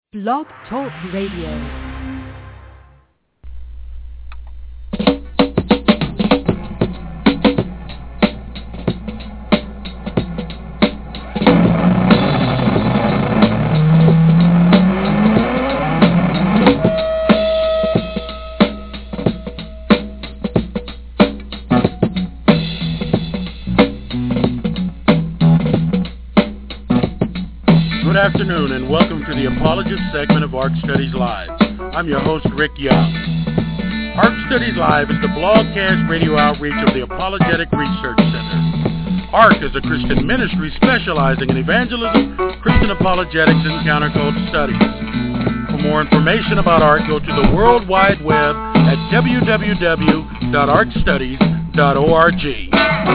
Blog Talk Radio. Good afternoon and welcome to the Apologist segment of ARC Studies Live. I'm your host, Rick Young. ARC Studies Live is the blogcast radio outreach of the Apologetic Research Center. ARC is a Christian ministry specializing in evangelism, Christian apologetics, and counterculture studies. For more information about ARC, go to the World Wide Web at www.arcstudies.org.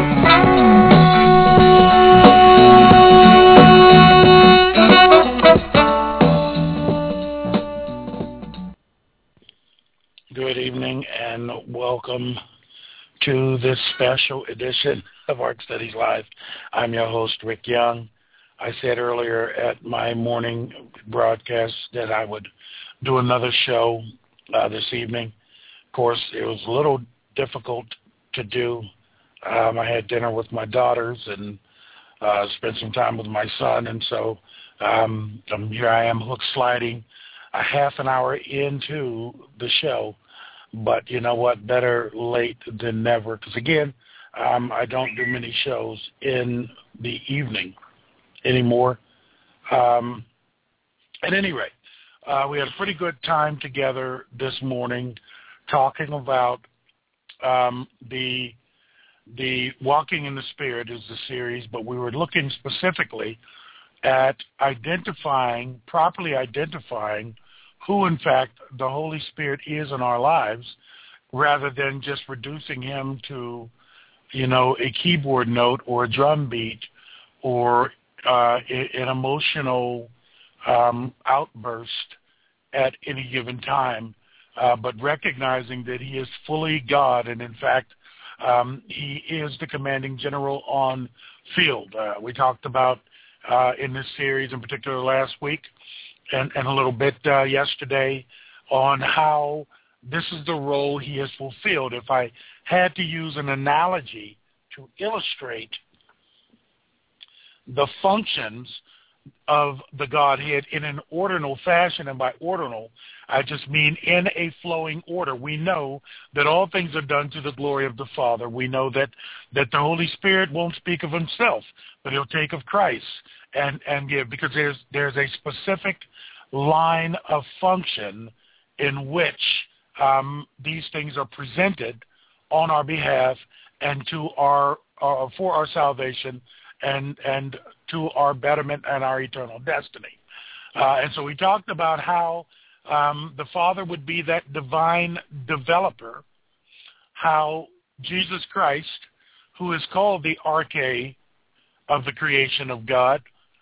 Good evening and welcome to this special edition of ARC Studies Live. I'm your host, Rick Young. I said earlier at my morning broadcast that I would do another show this evening. Of course, it was a little difficult to do. I had dinner with my daughters and spent some time with my son, and so here I am hook sliding a half an hour into the show. But you know what? Better late than never. Because again, I don't do many shows in the evening anymore. At any rate, we had a pretty good time together this morning talking about the Walking in the Spirit is the series, but we were looking specifically at properly identifying who, in fact, the Holy Spirit is in our lives, rather than just reducing him to, a keyboard note or a drum beat or an emotional outburst at any given time, but recognizing that he is fully God, and in fact, he is the commanding general on field. We talked about in this series, in particular last week, and a little bit yesterday, on how this is the role he has fulfilled. If I had to use an analogy to illustrate the functions of the Godhead in an ordinal fashion, and by ordinal, I just mean in a flowing order. We know that all things are done to the glory of the Father. We know that the Holy Spirit won't speak of himself, but he'll take of Christ and give, because there's a specific line of function in which these things are presented on our behalf and to for our salvation and to our betterment and our eternal destiny. And so we talked about how the Father would be that divine developer, how Jesus Christ, who is called the arche of the creation of God,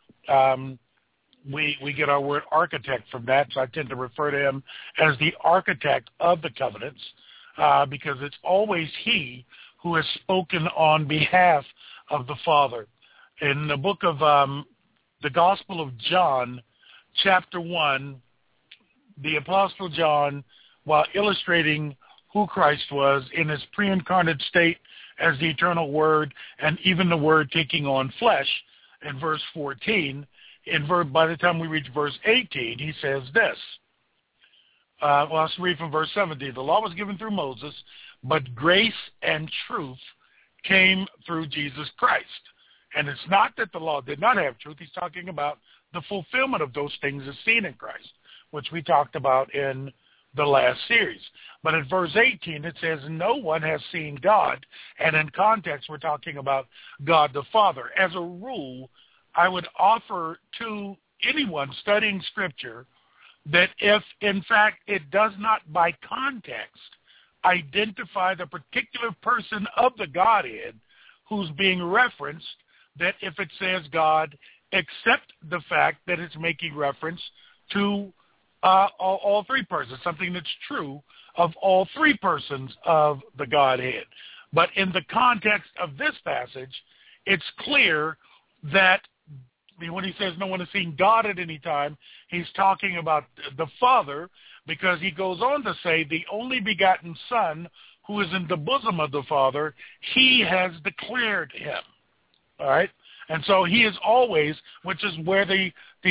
we get our word architect from that, so I tend to refer to him as the architect of the covenants, because it's always he who has spoken on behalf of the Father. In the book of the Gospel of John, chapter 1, the Apostle John, while illustrating who Christ was in his pre-incarnate state as the eternal Word, and even the Word taking on flesh, in verse 14, by the time we reach verse 18, he says this. Let's read from verse 17. The law was given through Moses, but grace and truth came through Jesus Christ. And it's not that the law did not have truth. He's talking about the fulfillment of those things as seen in Christ, which we talked about in the last series. But in verse 18, it says, no one has seen God. And in context, we're talking about God the Father. As a rule, I would offer to anyone studying Scripture that if, in fact, it does not by context identify the particular person of the Godhead who's being referenced, that if it says God, accept the fact that it's making reference to all three persons, something that's true of all three persons of the Godhead. But in the context of this passage, it's clear that when he says no one has seen God at any time, he's talking about the Father, because he goes on to say the only begotten Son who is in the bosom of the Father, he has declared him. All right? And so he is always, which is where the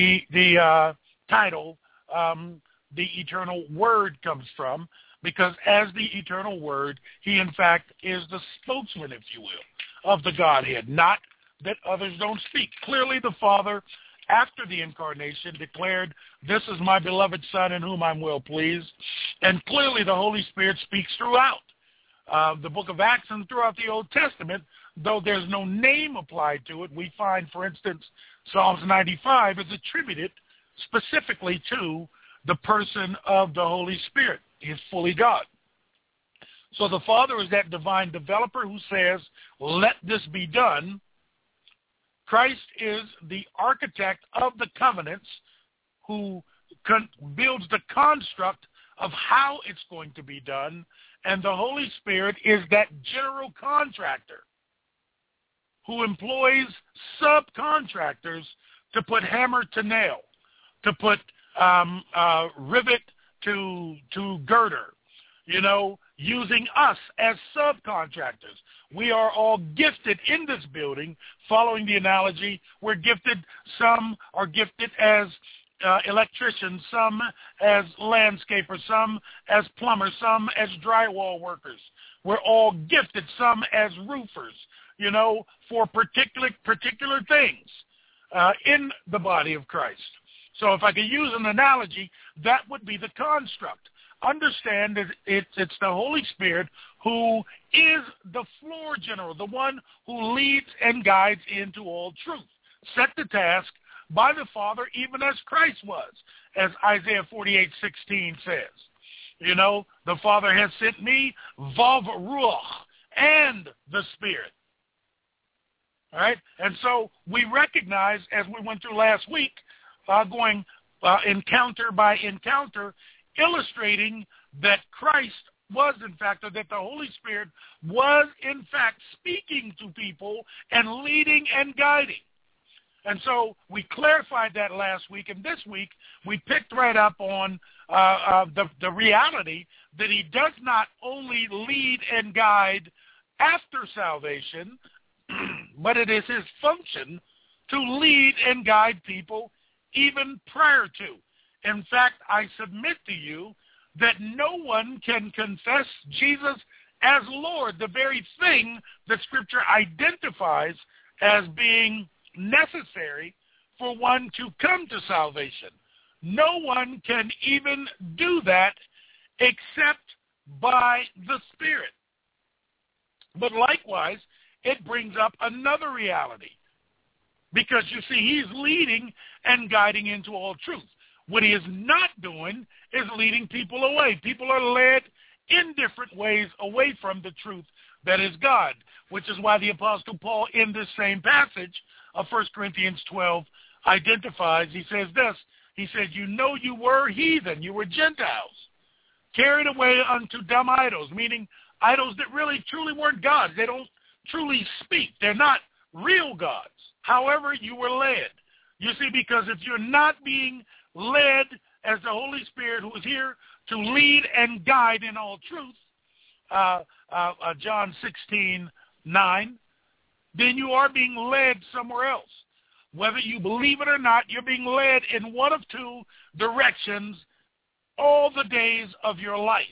title, the eternal Word, comes from, because as the eternal Word, he in fact is the spokesman, if you will, of the Godhead, not that others don't speak. Clearly the Father, after the incarnation, declared, "This is my beloved Son in whom I'm well pleased." And clearly the Holy Spirit speaks throughout the book of Acts and throughout the Old Testament, though there's no name applied to it. We find, for instance, Psalms 95 is attributed specifically to the person of the Holy Spirit. He is fully God. So the Father is that divine developer who says, "Let this be done." Christ is the architect of the covenants who builds the construct of how it's going to be done, and the Holy Spirit is that general contractor who employs subcontractors to put hammer to nail, to put rivet to girder, using us as subcontractors. We are all gifted in this building. Following the analogy, we're gifted. Some are gifted as electricians, some as landscapers, some as plumbers, some as drywall workers. We're all gifted, some as roofers, for particular things in the body of Christ. So if I could use an analogy, that would be the construct. Understand that it's the Holy Spirit who is the floor general, the one who leads and guides into all truth, set the task by the Father, even as Christ was, as Isaiah 48:16 says. The Father has sent me, Vav Ruach, and the Spirit. All right? And so we recognize, as we went through last week, going encounter by encounter, illustrating that Christ was in fact, or that the Holy Spirit was in fact speaking to people and leading and guiding. And so we clarified that last week, and this week we picked right up on the reality that he does not only lead and guide after salvation, but it is his function to lead and guide people even prior to. In fact, I submit to you that no one can confess Jesus as Lord, the very thing that Scripture identifies as being necessary for one to come to salvation. No one can even do that except by the Spirit. But likewise, it brings up another reality, because you see, he's leading and guiding into all truth. What he is not doing is leading people away. People are led in different ways away from the truth that is God, which is why the Apostle Paul, in this same passage of 1 Corinthians 12, identifies, he says this, he said, you were heathen, you were Gentiles, carried away unto dumb idols, meaning idols that really truly weren't gods. They don't truly speak. They're not real gods. However, you were led. You see, because if you're not being led as the Holy Spirit, who is here to lead and guide in all truth, John 16:9, then you are being led somewhere else. Whether you believe it or not, you're being led in one of two directions all the days of your life.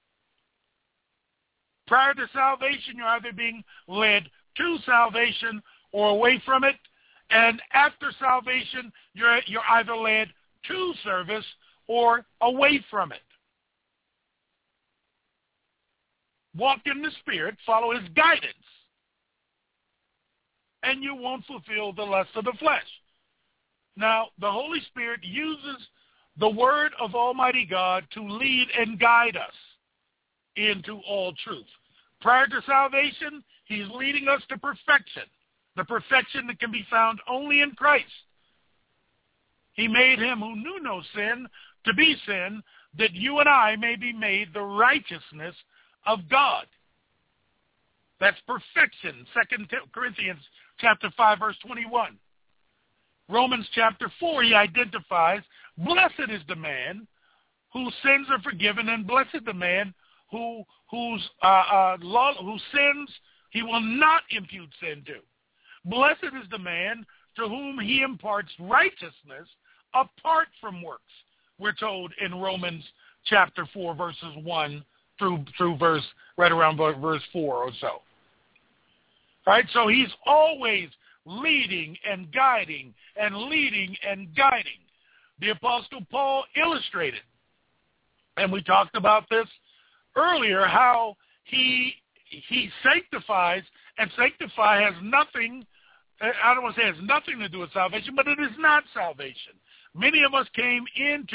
Prior to salvation, you're either being led to salvation or away from it. And after salvation, you're either led to service or away from it. Walk in the Spirit, follow his guidance, and you won't fulfill the lust of the flesh. Now, the Holy Spirit uses the word of Almighty God to lead and guide us into all truth. Prior to salvation, he's leading us to perfection, the perfection that can be found only in Christ. He made him who knew no sin to be sin, that you and I may be made the righteousness of God. That's perfection, 2 Corinthians chapter 5, verse 21. Romans chapter 4, he identifies, blessed is the man whose sins are forgiven, and blessed the man whose sins he will not impute sin to. Blessed is the man to whom he imparts righteousness apart from works. We're told in Romans chapter 4, verses 1 through verse, right around verse 4 or so. All right, so he's always leading and guiding and leading and guiding. The Apostle Paul illustrated, and we talked about this earlier, how he sanctifies, and sanctify has nothing, I don't want to say it has nothing to do with salvation, but it is not salvation. Many of us came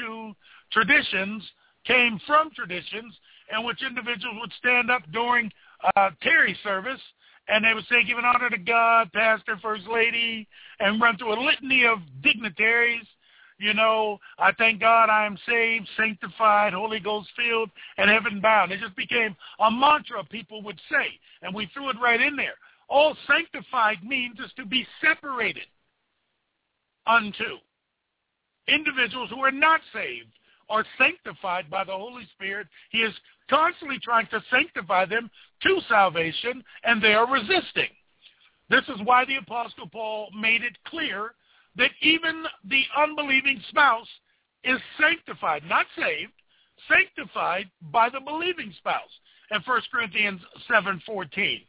from traditions, in which individuals would stand up during Terry service, and they would say, giving honor to God, pastor, first lady, and run through a litany of dignitaries. You know, I thank God I am saved, sanctified, Holy Ghost filled, and heaven bound. It just became a mantra people would say, and we threw it right in there. All sanctified means is to be separated unto. Individuals who are not saved are sanctified by the Holy Spirit. He is constantly trying to sanctify them to salvation, and they are resisting. This is why the Apostle Paul made it clear that even the unbelieving spouse is sanctified, not saved, sanctified by the believing spouse. In 1 Corinthians 7:14,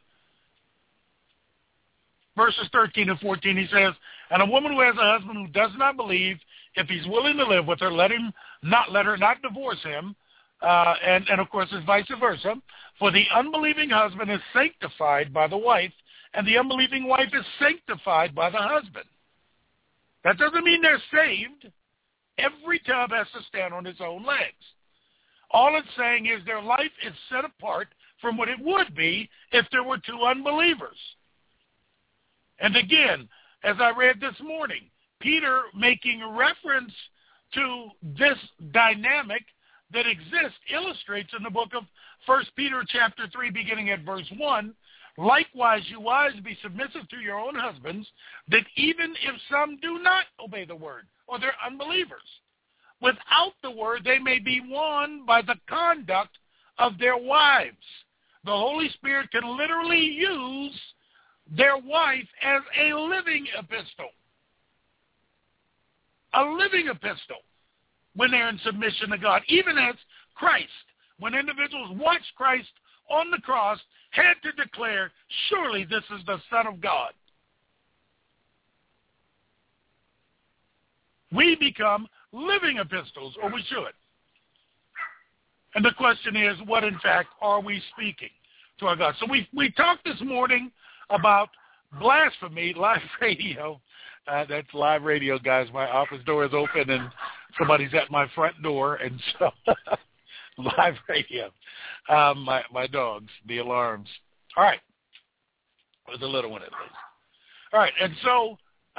verses 13 and 14, he says, and a woman who has a husband who does not believe, if he's willing to live with her, let her not divorce him, and of course it's vice versa. For the unbelieving husband is sanctified by the wife, and the unbelieving wife is sanctified by the husband. That doesn't mean they're saved. Every tub has to stand on its own legs. All it's saying is their life is set apart from what it would be if there were two unbelievers. And again, as I read this morning, Peter making reference to this dynamic that exists illustrates in the book of 1 Peter chapter 3, beginning at verse 1, likewise, you wives, be submissive to your own husbands, that even if some do not obey the word, or they're unbelievers, without the word they may be won by the conduct of their wives. The Holy Spirit can literally use their wife as a living epistle. A living epistle when they're in submission to God. Even as Christ, when individuals watch Christ on the cross, had to declare, surely this is the Son of God. We become living epistles, or we should. And the question is, what in fact are we speaking to our God? So we talked this morning about blasphemy, live radio. That's live radio, guys. My office door is open and somebody's at my front door, and so live radio. My dogs, the alarms. All right. With the little one at least. All right, and so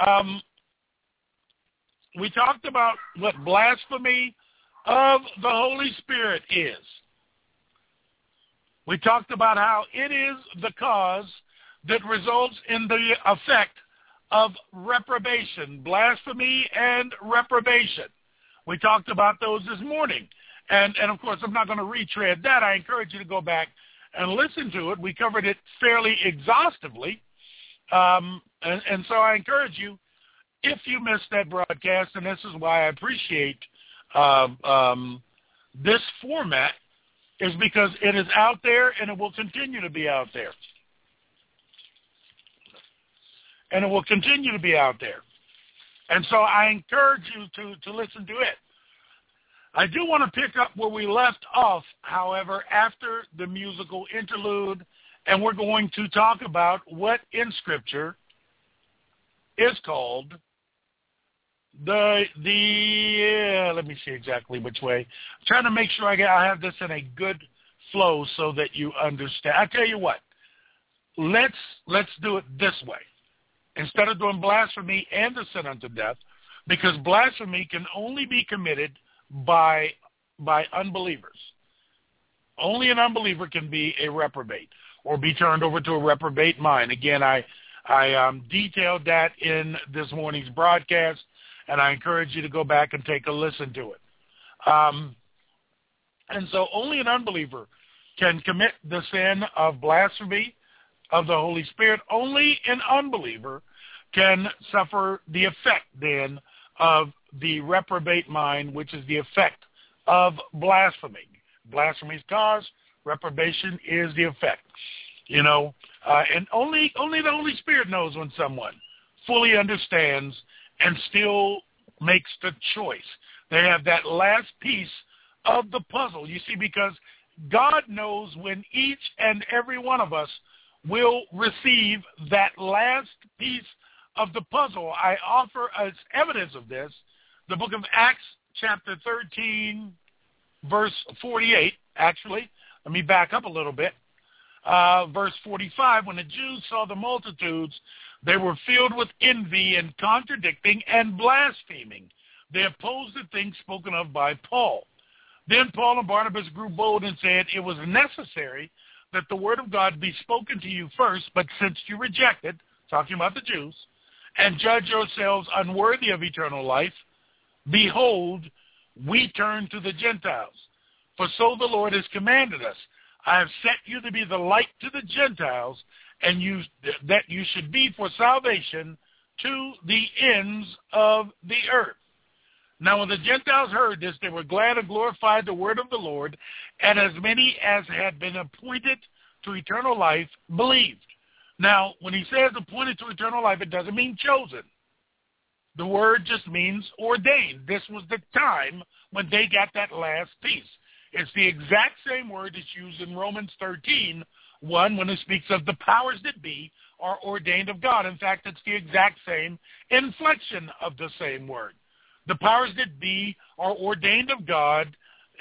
we talked about what blasphemy of the Holy Spirit is. We talked about how it is the cause that results in the effect of reprobation, blasphemy and reprobation. We talked about those this morning. And of course, I'm not going to retread that. I encourage you to go back and listen to it. We covered it fairly exhaustively. And so I encourage you, if you missed that broadcast, and this is why I appreciate this format, is because it is out there and it will continue to be out there. And it will continue to be out there. And so I encourage you to listen to it. I do want to pick up where we left off, however, after the musical interlude, and we're going to talk about what in Scripture is called let me see exactly which way. I'm trying to make sure I have this in a good flow so that you understand. I tell you what, let's do it this way. Instead of doing blasphemy and the sin unto death, because blasphemy can only be committed by unbelievers. Only an unbeliever can be a reprobate or be turned over to a reprobate mind. Again, I I detailed that in this morning's broadcast, and I encourage you to go back and take a listen to it. And so only an unbeliever can commit the sin of blasphemy of the Holy Spirit. Only an unbeliever can suffer the effect then of the reprobate mind, which is the effect of blasphemy. Blasphemy is cause, reprobation is the effect. You know, and only the Holy Spirit knows when someone fully understands and still makes the choice. They have that last piece of the puzzle. You see, because God knows when each and every one of us will receive that last piece of the puzzle. I offer as evidence of this the book of Acts chapter 13, verse 48. Actually, let me back up a little bit. Verse 45, when the Jews saw the multitudes, they were filled with envy and contradicting and blaspheming. They opposed the things spoken of by Paul. Then Paul and Barnabas grew bold and said, it was necessary that the word of God be spoken to you first, but since you rejected, talking about the Jews, and judge yourselves unworthy of eternal life, behold, we turn to the Gentiles. For so the Lord has commanded us, I have set you to be the light to the Gentiles, and that you should be for salvation to the ends of the earth. Now when the Gentiles heard this, they were glad and glorified the word of the Lord, and as many as had been appointed to eternal life believed. Now, when he says appointed to eternal life, it doesn't mean chosen. The word just means ordained. This was the time when they got that last piece. It's the exact same word that's used in Romans 13:1 when it speaks of the powers that be are ordained of God. In fact, it's the exact same inflection of the same word. The powers that be are ordained of God,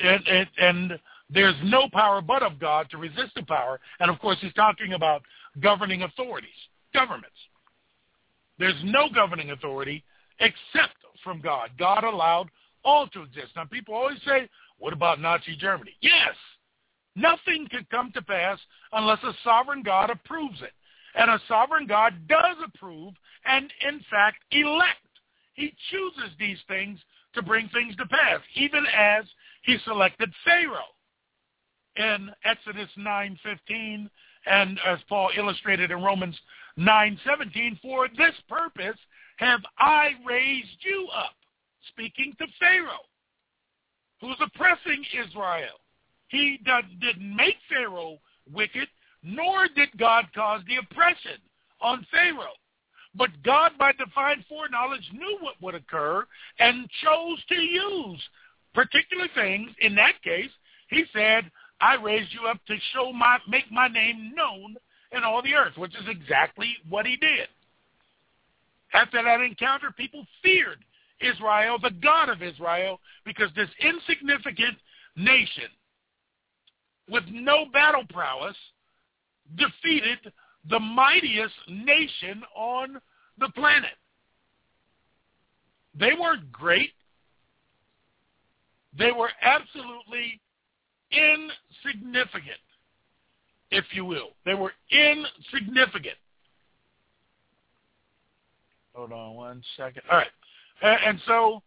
and there's no power but of God to resist the power. And, of course, he's talking about governing authorities, governments. There's no governing authority except from God. God allowed all to exist. Now, people always say, what about Nazi Germany? Yes, nothing can come to pass unless a sovereign God approves it. And a sovereign God does approve and, in fact, elect. He chooses these things to bring things to pass, even as he selected Pharaoh in Exodus 9:15, and as Paul illustrated in Romans 9:17, for this purpose have I raised you up, speaking to Pharaoh, who's oppressing Israel. He didn't make Pharaoh wicked, nor did God cause the oppression on Pharaoh. But God, by divine foreknowledge, knew what would occur and chose to use particular things. In that case, he said, I raised you up to make my name known in all the earth, which is exactly what he did. After that encounter, people feared Israel, the God of Israel, because this insignificant nation with no battle prowess defeated the mightiest nation on the planet. They weren't great. They were absolutely insignificant, if you will. They were insignificant. Hold on one second. All right. And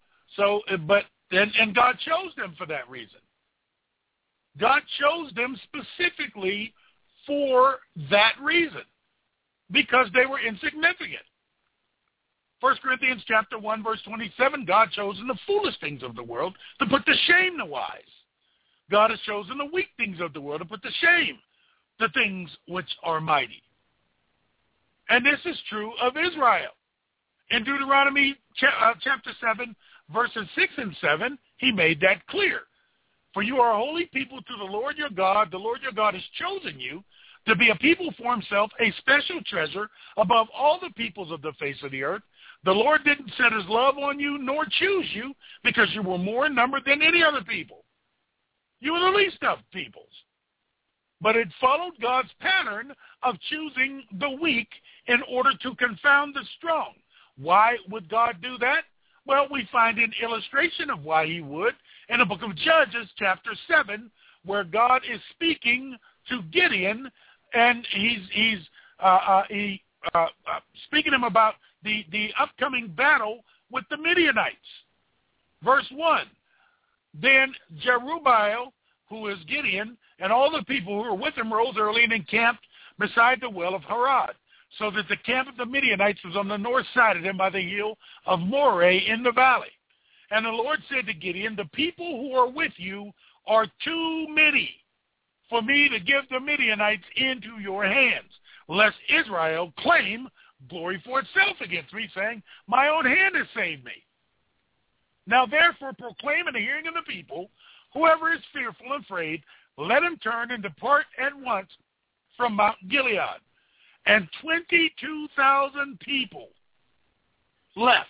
and God chose them for that reason. God chose them specifically for that reason, because they were insignificant. 1 Corinthians chapter 1, verse 27, God chosen the foolish things of the world to put to shame the wise. God has chosen the weak things of the world to put to shame the things which are mighty. And this is true of Israel. In Deuteronomy chapter 7, verses 6 and 7, he made that clear. For you are a holy people to the Lord your God. The Lord your God has chosen you to be a people for himself, a special treasure above all the peoples of the face of the earth. The Lord didn't set his love on you nor choose you because you were more in number than any other people. You were the least of peoples. But it followed God's pattern of choosing the weak in order to confound the strong. Why would God do that? Well, we find an illustration of why he would in the book of Judges, chapter 7, where God is speaking to Gideon, and he speaking to him about the upcoming battle with the Midianites. Verse 1, then Jerubbaal, who is Gideon, and all the people who were with him rose early and encamped beside the well of Harod, so that the camp of the Midianites was on the north side of them by the hill of Moreh in the valley. And the Lord said to Gideon, the people who are with you are too many for me to give the Midianites into your hands, lest Israel claim glory for itself against me, saying, my own hand has saved me. Now therefore proclaim in the hearing of the people, whoever is fearful and afraid, let him turn and depart at once from Mount Gilead. And 22,000 people left.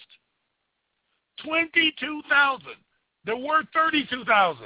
22,000. There were 32,000.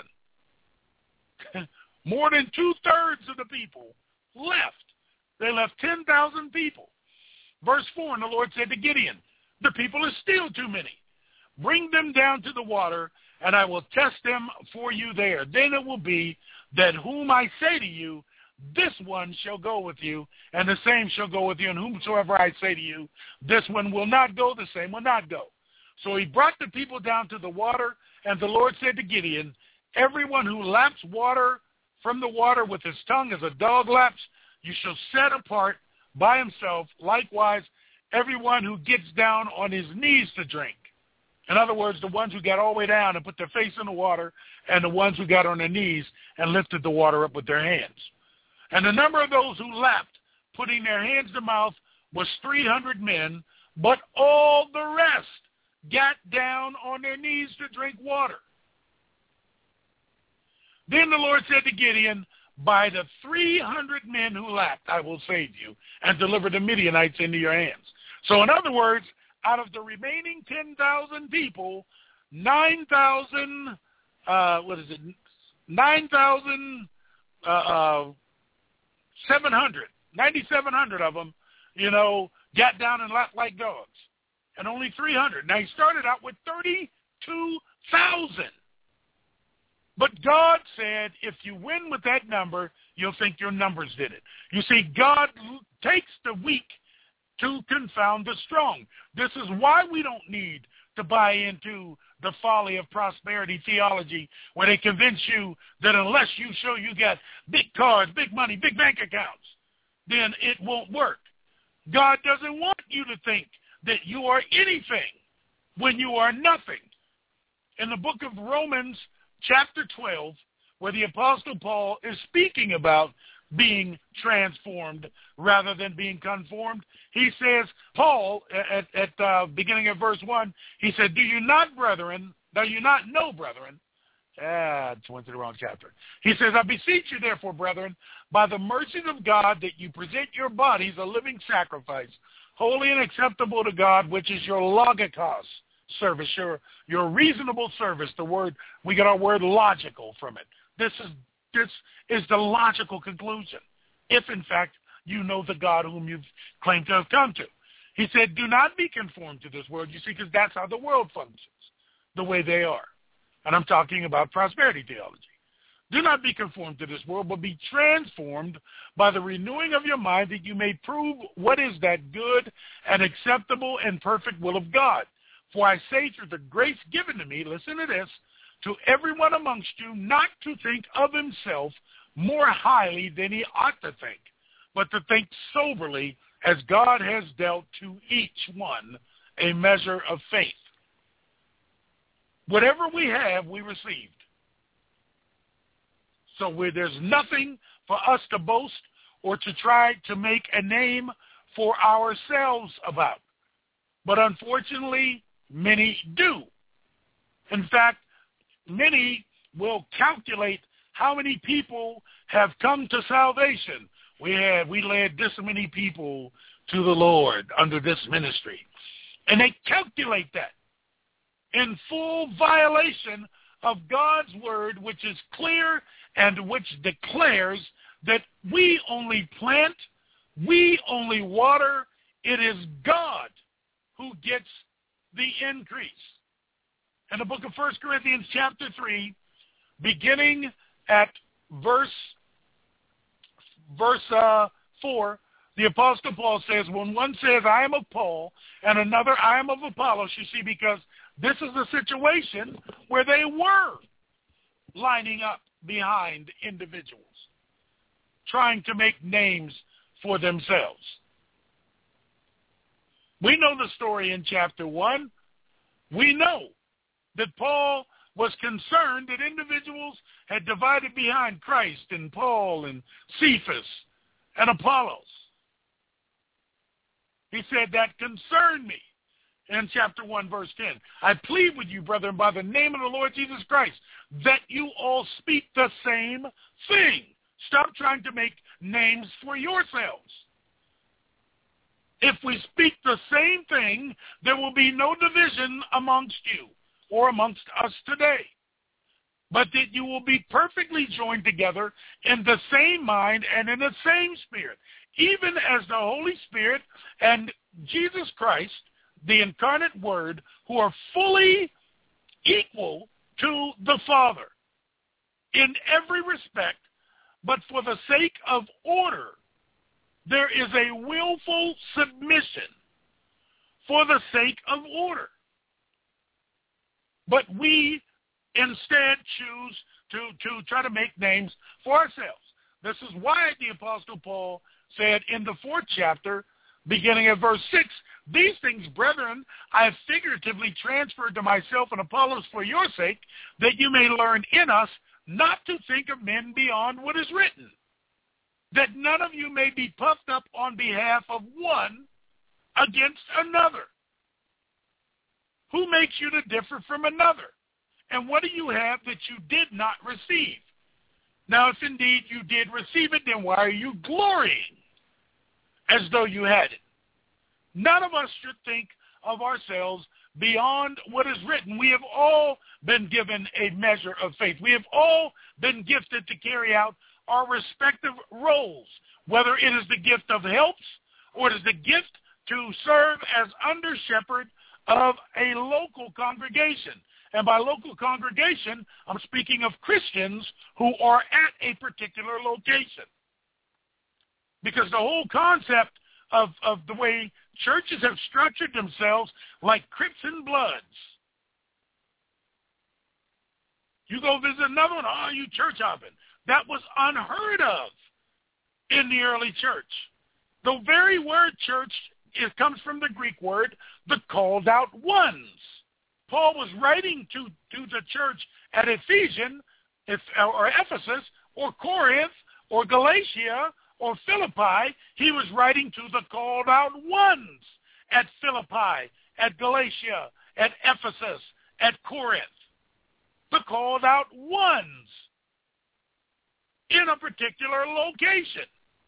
More than two-thirds of the people left. They left 10,000 people. Verse 4, and the Lord said to Gideon, the people are still too many. Bring them down to the water, and I will test them for you there. Then it will be that whom I say to you, this one shall go with you, and the same shall go with you, and whomsoever I say to you, this one will not go, the same will not go. So he brought the people down to the water, and the Lord said to Gideon, everyone who laps water from the water with his tongue as a dog laps, you shall set apart by himself. Likewise, everyone who gets down on his knees to drink. In other words, the ones who got all the way down and put their face in the water, and the ones who got on their knees and lifted the water up with their hands. And the number of those who lapped, putting their hands to mouth, was 300 men, but all the rest got down on their knees to drink water. Then the Lord said to Gideon, by the 300 men who lapped, I will save you and deliver the Midianites into your hands. So in other words, out of the remaining 10,000 people, 9,700 of them, got down and lapped like dogs. And only 300. Now, he started out with 32,000. But God said, if you win with that number, you'll think your numbers did it. You see, God takes the weak to confound the strong. This is why we don't need to buy into the folly of prosperity theology, where they convince you that unless you show you got big cars, big money, big bank accounts, then it won't work. God doesn't want you to think that you are anything when you are nothing. In the book of Romans, chapter 12, where the Apostle Paul is speaking about being transformed rather than being conformed, he says, Paul, at the beginning of verse 1, he said, do you not know, brethren? Went to the wrong chapter. He says, I beseech you, therefore, brethren, by the mercies of God, that you present your bodies a living sacrifice, holy and acceptable to God, which is your logikos service, your reasonable service. We get our word logical from it. This is the logical conclusion, if in fact you know the God whom you've claimed to have come to. He said, do not be conformed to this world, you see, because that's how the world functions, the way they are. And I'm talking about prosperity theology. Do not be conformed to this world, but be transformed by the renewing of your mind, that you may prove what is that good and acceptable and perfect will of God. For I say through the grace given to me, listen to this, to everyone amongst you not to think of himself more highly than he ought to think, but to think soberly, as God has dealt to each one a measure of faith. Whatever we have, we received. So there's nothing for us to boast or to try to make a name for ourselves about. But unfortunately, many do. In fact, many will calculate how many people have come to salvation. We led this many people to the Lord under this ministry. And they calculate that in full violation of God's word, which is clear and which declares that we only plant, we only water. It is God who gets the increase. In the book of 1 Corinthians chapter 3, beginning at verse 4, the Apostle Paul says, when one says, I am of Paul, and another, I am of Apollos, you see, because this is a situation where they were lining up behind individuals, trying to make names for themselves. We know the story in chapter 1. We know that Paul was concerned that individuals had divided behind Christ and Paul and Cephas and Apollos. He said that concerned me in chapter 1, verse 10. I plead with you, brethren, by the name of the Lord Jesus Christ, that you all speak the same thing. Stop trying to make names for yourselves. If we speak the same thing, there will be no division amongst you or amongst us today, but that you will be perfectly joined together in the same mind and in the same spirit, even as the Holy Spirit and Jesus Christ, the incarnate Word, who are fully equal to the Father in every respect, but for the sake of order, there is a willful submission for the sake of order. But we instead choose to try to make names for ourselves. This is why the Apostle Paul said in the 4th chapter, beginning at verse 6, these things, brethren, I have figuratively transferred to myself and Apollos for your sake, that you may learn in us not to think of men beyond what is written, that none of you may be puffed up on behalf of one against another. Who makes you to differ from another? And what do you have that you did not receive? Now, if indeed you did receive it, then why are you glorying as though you had it? None of us should think of ourselves beyond what is written. We have all been given a measure of faith. We have all been gifted to carry out our respective roles, whether it is the gift of helps or it is the gift to serve as under shepherd of a local congregation. And by local congregation, I'm speaking of Christians who are at a particular location. Because the whole concept of the way churches have structured themselves like Crips and Bloods. You go visit another one, oh, you church hopping. That was unheard of in the early church. The very word church, it comes from the Greek word, the called out ones. Paul was writing to the church at Ephesus or Corinth or Galatia or Philippi. He was writing to the called out ones at Philippi, at Galatia, at Ephesus, at Corinth. The called out ones in a particular location.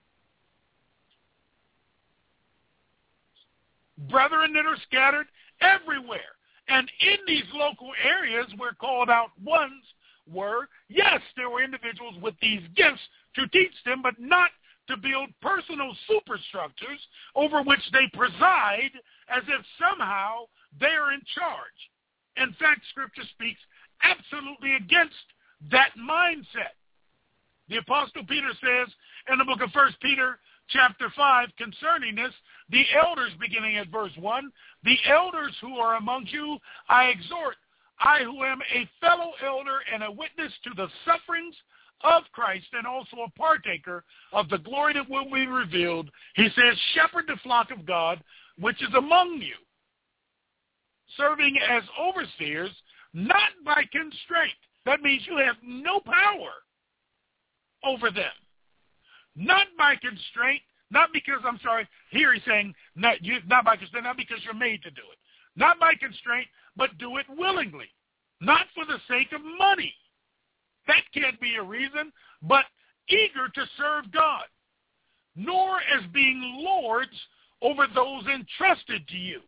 Brethren that are scattered everywhere. And in these local areas where called out ones were, yes, there were individuals with these gifts to teach them, but not to build personal superstructures over which they preside as if somehow they are in charge. In fact, Scripture speaks absolutely against that mindset. The Apostle Peter says in the book of 1 Peter chapter 5 concerning this, the elders, beginning at verse 1, the elders who are among you, I exhort, I who am a fellow elder and a witness to the sufferings of Christ and also a partaker of the glory that will be revealed. He says, shepherd the flock of God, which is among you, serving as overseers, not by constraint. That means you have no power over them. Not by constraint, not because, here he's saying, not by constraint, not because you're made to do it. Not by constraint, but do it willingly. Not for the sake of money. That can't be a reason, but eager to serve God. Nor as being lords over those entrusted to you.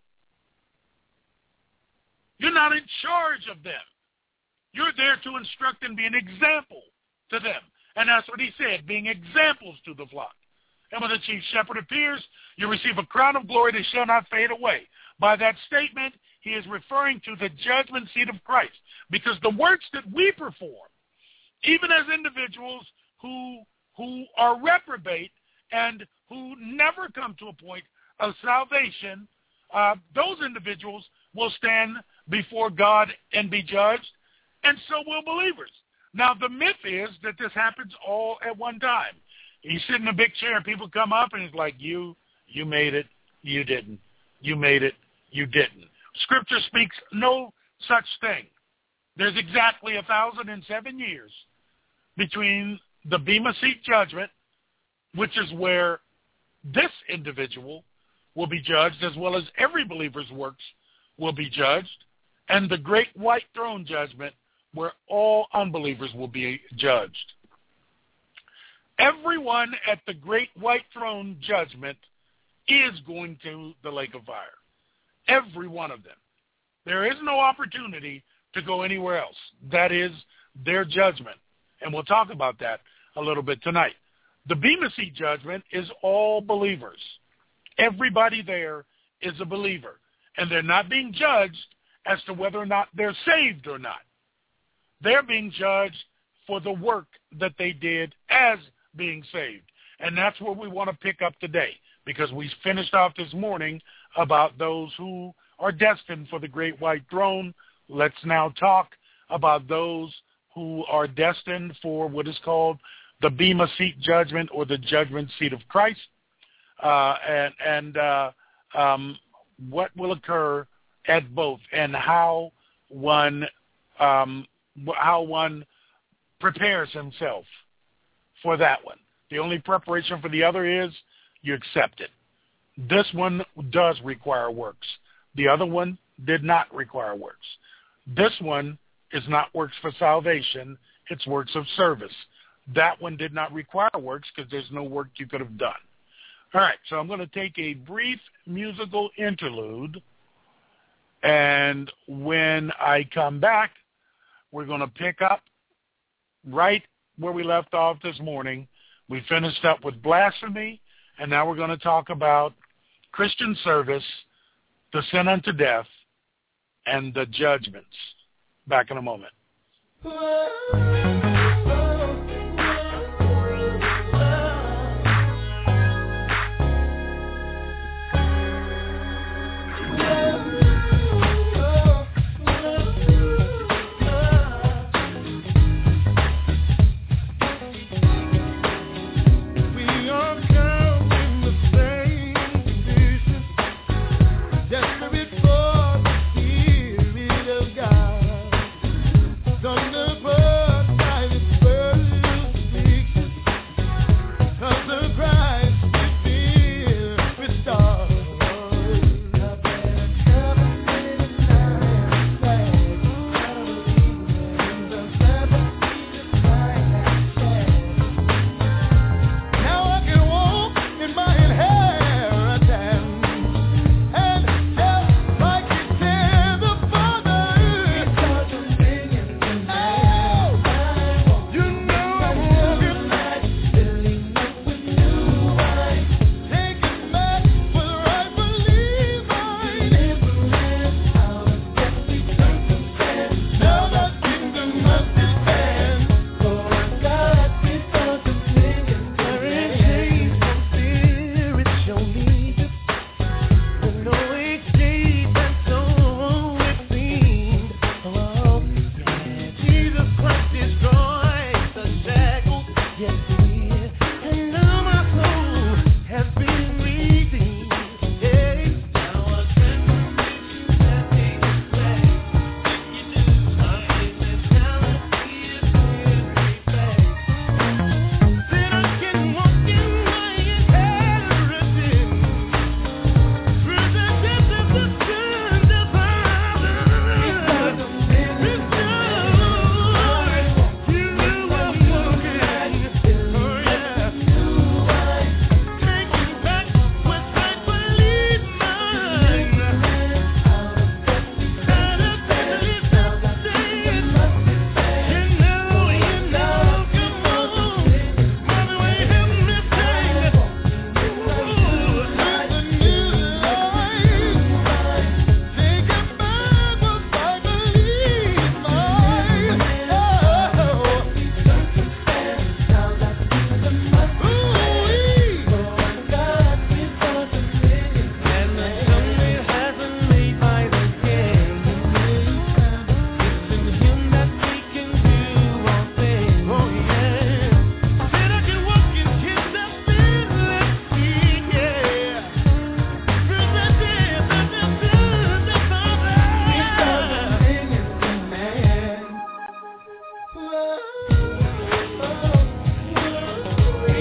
You're not in charge of them. You're there to instruct and be an example to them. And that's what he said, being examples to the flock. And when the chief shepherd appears, you receive a crown of glory that shall not fade away. By that statement, he is referring to the judgment seat of Christ. Because the works that we perform, even as individuals who are reprobate and who never come to a point of salvation, those individuals will stand before God and be judged, and so will believers. Now, the myth is that this happens all at one time. You sit in a big chair, and people come up, and it's like, you made it, you didn't. You made it, you didn't. Scripture speaks no such thing. There's exactly 1,007 years between the Bema Seat judgment, which is where this individual will be judged, as well as every believer's works will be judged, and the great white throne judgment, where all unbelievers will be judged. Everyone at the great white throne judgment is going to the lake of fire. Every one of them. There is no opportunity to go anywhere else. That is their judgment. And we'll talk about that a little bit tonight. The Bema Seat judgment is all believers. Everybody there is a believer. And they're not being judged as to whether or not they're saved or not. They're being judged for the work that they did as being saved. And that's where we want to pick up today, because we finished off this morning about those who are destined for the great white throne. Let's now talk about those who are destined for what is called the Bema Seat judgment, or the judgment seat of Christ, and what will occur at both, and how one prepares himself for that one. The only preparation for the other is you accept it. This one does require works. The other one did not require works. This one is not works for salvation. It's works of service. That one did not require works because there's no work you could have done. All right, so I'm going to take a brief musical interlude, and when I come back, we're going to pick up right where we left off this morning. We finished up with blasphemy, and now we're going to talk about Christian service, the sin unto death, and the judgments. Back in a moment. Thunder,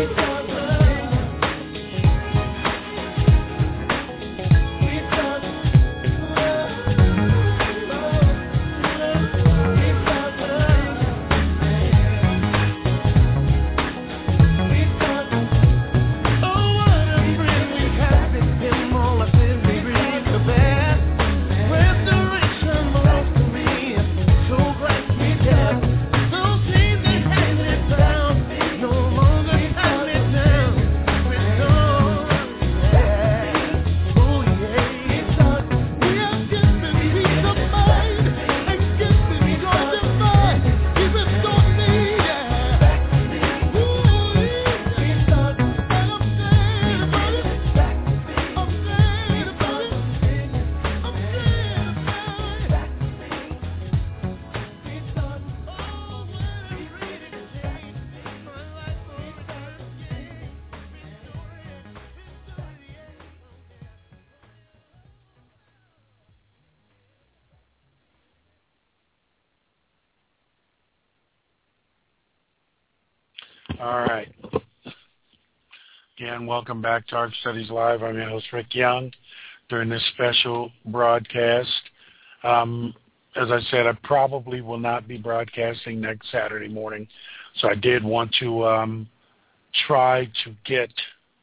All right. Again, welcome back to Arc Studies Live. I'm your host, Rick Young, during this special broadcast. As I said, I probably will not be broadcasting next Saturday morning, so I did want to try to get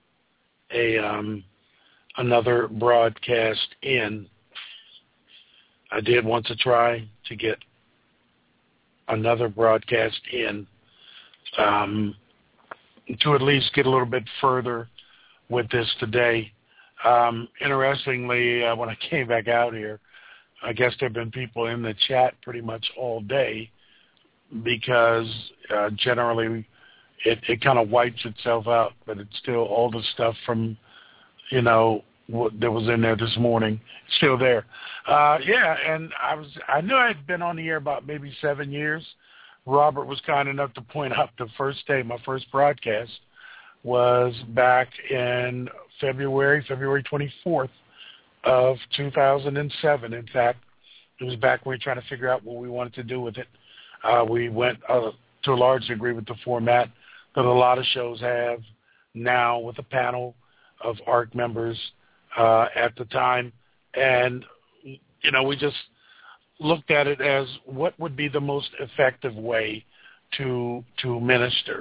another broadcast in. I did want to try to get another broadcast in to at least get a little bit further with this today. Interestingly, when I came back out here, I guess there have been people in the chat pretty much all day because generally it kind of wipes itself out, but it's still all the stuff from, what that was in there this morning, still there. And I knew I had been on the air about maybe 7 years. Robert was kind enough to point out the first day, my first broadcast was back in February 24th of 2007. In fact, it was back when we were trying to figure out what we wanted to do with it. We went to a large degree with the format that a lot of shows have now with a panel of ARC members at the time. And, we just looked at it as what would be the most effective way to minister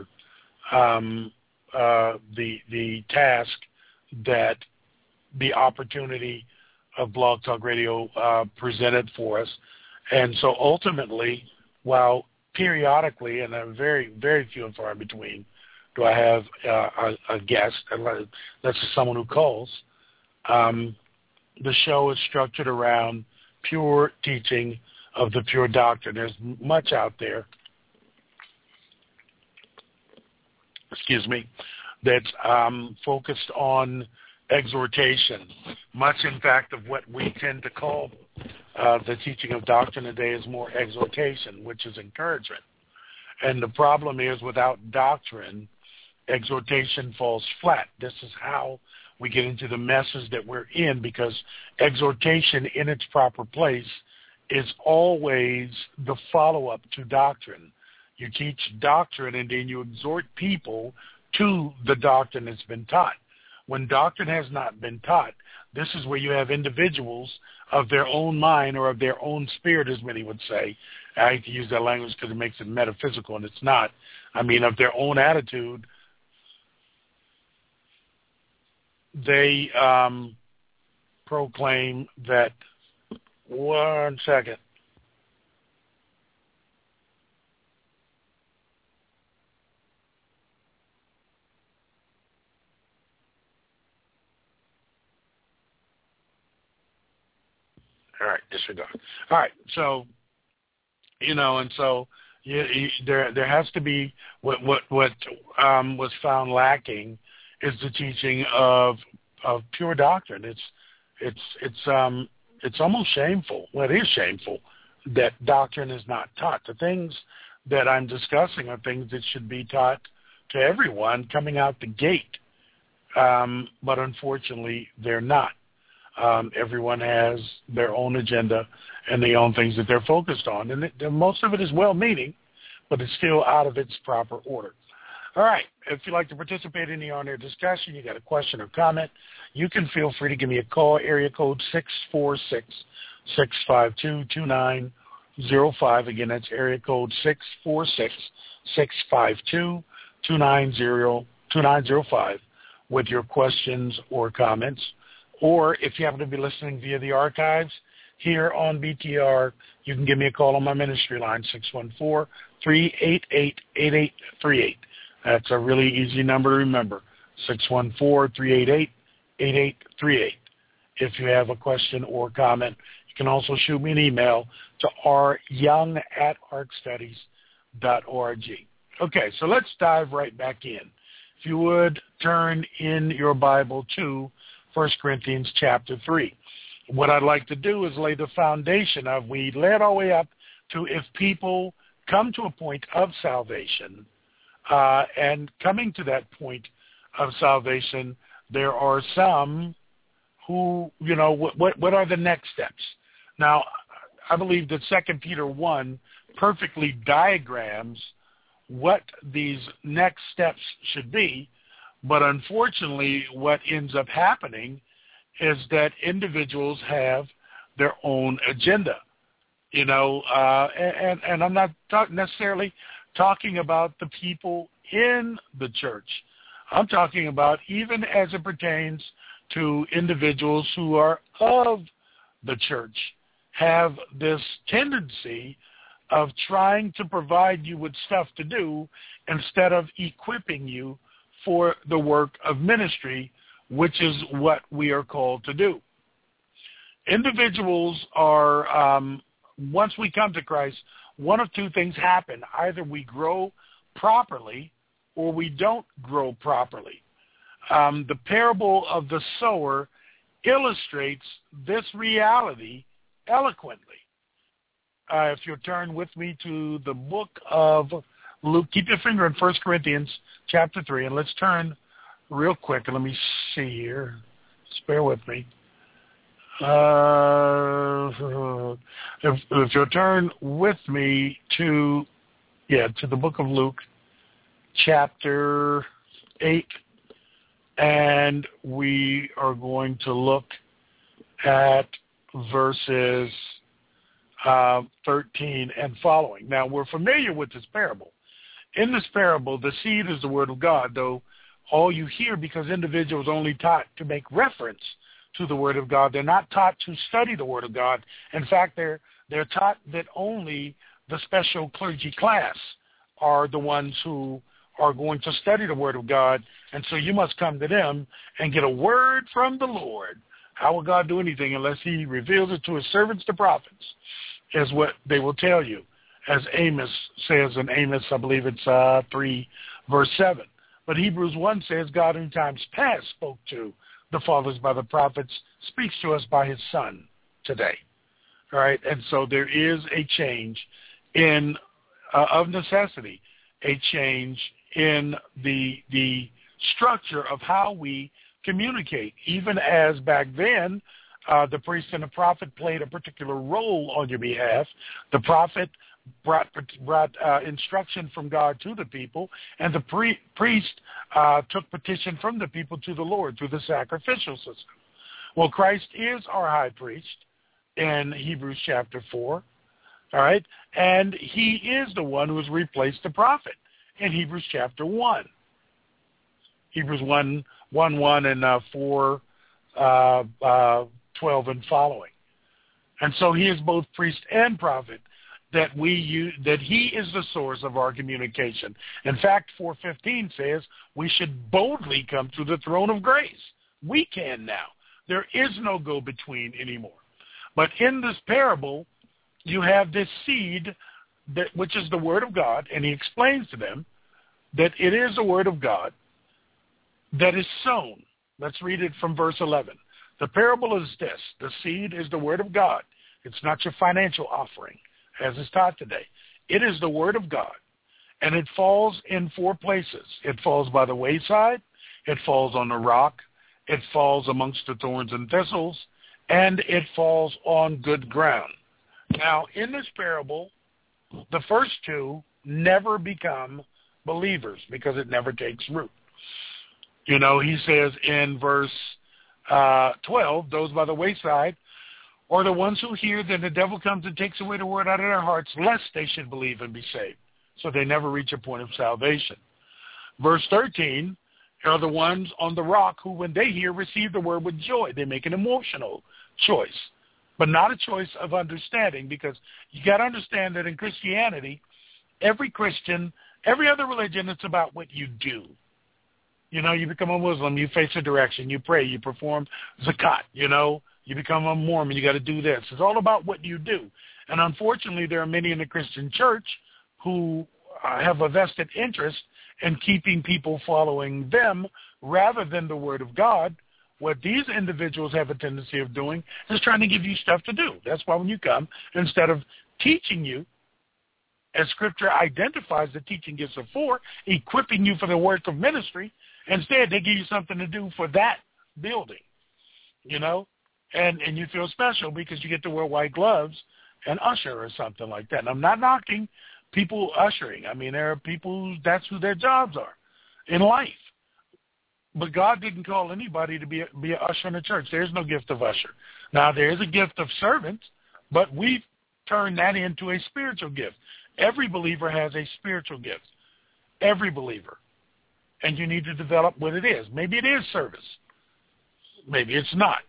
the task that the opportunity of Blog Talk Radio presented for us. And so ultimately, while periodically, and very, very few and far in between, do I have a guest, that's just someone who calls, the show is structured around pure teaching of the pure doctrine. There's much out there, that's focused on exhortation. Much, in fact, of what we tend to call the teaching of doctrine today is more exhortation, which is encouragement. And the problem is, without doctrine, exhortation falls flat. This is how we get into the messes that we're in, because exhortation in its proper place is always the follow-up to doctrine. You teach doctrine and then you exhort people to the doctrine that's been taught. When doctrine has not been taught, this is where you have individuals of their own mind or of their own spirit, as many would say. I hate to use that language because it makes it metaphysical, and it's not. I mean, of their own attitude, they proclaim that, one second. All right, disregard. All right, so, and so there has to be what was found lacking is the teaching of pure doctrine. It's almost shameful. Well, it is shameful that doctrine is not taught. The things that I'm discussing are things that should be taught to everyone coming out the gate, but unfortunately they're not. Everyone has their own agenda and their own things that they're focused on, and most of it is well-meaning, but it's still out of its proper order. All right. If you'd like to participate in the on-air discussion, you got a question or comment, you can feel free to give me a call, area code 646-652-2905. Again, that's area code 646-652-2905 with your questions or comments. Or if you happen to be listening via the archives here on BTR, you can give me a call on my ministry line, 614-388-8838. That's a really easy number to remember, 614-388-8838. If you have a question or comment, you can also shoot me an email to ryoung@arcstudies.org. Okay, so let's dive right back in. If you would, turn in your Bible to 1 Corinthians chapter 3. What I'd like to do is lay the foundation of, we led all the way up to if people come to a point of salvation, and coming to that point of salvation, there are some who, what are the next steps? Now, I believe that 2 Peter 1 perfectly diagrams what these next steps should be, but unfortunately what ends up happening is that individuals have their own agenda, and I'm not necessarily talking about the people in the church. I'm talking about even as it pertains to individuals who are of the church, have this tendency of trying to provide you with stuff to do instead of equipping you for the work of ministry, which is what we are called to do. Individuals are, once we come to Christ, one of two things happen. Either we grow properly or we don't grow properly. The parable of the sower illustrates this reality eloquently. If you'll turn with me to the book of Luke, keep your finger in 1 Corinthians chapter 3, and let's turn real quick. And let me see here. Just bear with me. If you'll turn with me to the book of Luke, chapter 8, and we are going to look at verses 13 and following. Now, we're familiar with this parable. In this parable, the seed is the word of God, though all you hear, because individuals are only taught to make reference to the word of God. They're not taught to study the word of God. In fact, they're taught that only the special clergy class are the ones who are going to study the word of God, and so you must come to them and get a word from the Lord. How will God do anything unless he reveals it to his servants, the prophets, is what they will tell you. As Amos says in Amos, I believe it's 3, verse 7. But Hebrews 1 says, God in times past spoke to the fathers by the prophets, speaks to us by his Son today. All right, and so there is a change in, of necessity, a change in the structure of how we communicate. Even as back then, the priest and the prophet played a particular role on your behalf. The prophet brought instruction from God to the people, and the priest took petition from the people to the Lord through the sacrificial system. Well, Christ is our high priest in Hebrews chapter 4, all right, and he is the one who has replaced the prophet in Hebrews chapter 1. Hebrews 1, and 4, 12 and following. And so he is both priest and prophet, that he is the source of our communication. In fact, 4:15 says we should boldly come to the throne of grace. We can now. There is no go-between anymore. But in this parable, you have this seed, which is the word of God, and he explains to them that it is the word of God that is sown. Let's read it from verse 11. The parable is this. The seed is the word of God. It's not your financial offering, as is taught today. It is the word of God, and it falls in 4 places. It falls by the wayside. It falls on the rock. It falls amongst the thorns and thistles, and it falls on good ground. Now, in this parable, the first 2 never become believers because it never takes root. You know, he says in verse 12, those by the wayside are the ones who hear, then the devil comes and takes away the word out of their hearts, lest they should believe and be saved. So they never reach a point of salvation. Verse 13 are the ones on the rock who, when they hear, receive the word with joy. They make an emotional choice, but not a choice of understanding, because you got to understand that in Christianity, every Christian, every other religion, it's about what you do. You know, you become a Muslim, you face a direction, you pray, you perform zakat, you know, you become a Mormon, you got to do this. It's all about what you do. And unfortunately, there are many in the Christian church who have a vested interest in keeping people following them rather than the Word of God. What these individuals have a tendency of doing is trying to give you stuff to do. That's why when you come, instead of teaching you, as Scripture identifies the teaching gifts are for, equipping you for the work of ministry, instead they give you something to do for that building, you know, and you feel special because you get to wear white gloves and usher or something like that. And I'm not knocking people ushering. I mean, there are people, that's who their jobs are in life. But God didn't call anybody to be an usher in the church. There's no gift of usher. Now, there is a gift of servant, but we've turned that into a spiritual gift. Every believer has a spiritual gift. Every believer. And you need to develop what it is. Maybe it is service. Maybe it's not.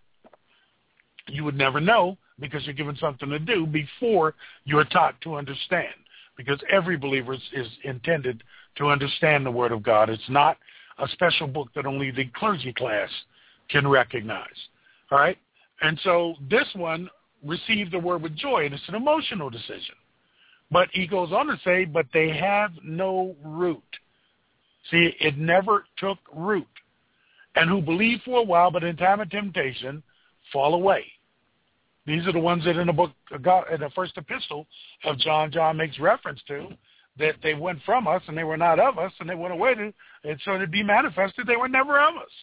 You would never know because you're given something to do before you're taught to understand. Because every believer is intended to understand the Word of God. It's not a special book that only the clergy class can recognize. All right? And so this one received the Word with joy, and it's an emotional decision. But he goes on to say, but they have no root. See, it never took root. And who believe for a while, but in time of temptation, fall away. These are the ones that in the book, in the first epistle of John makes reference to, that they went from us and they were not of us, and they went away to, and so to be manifested, they were never of us.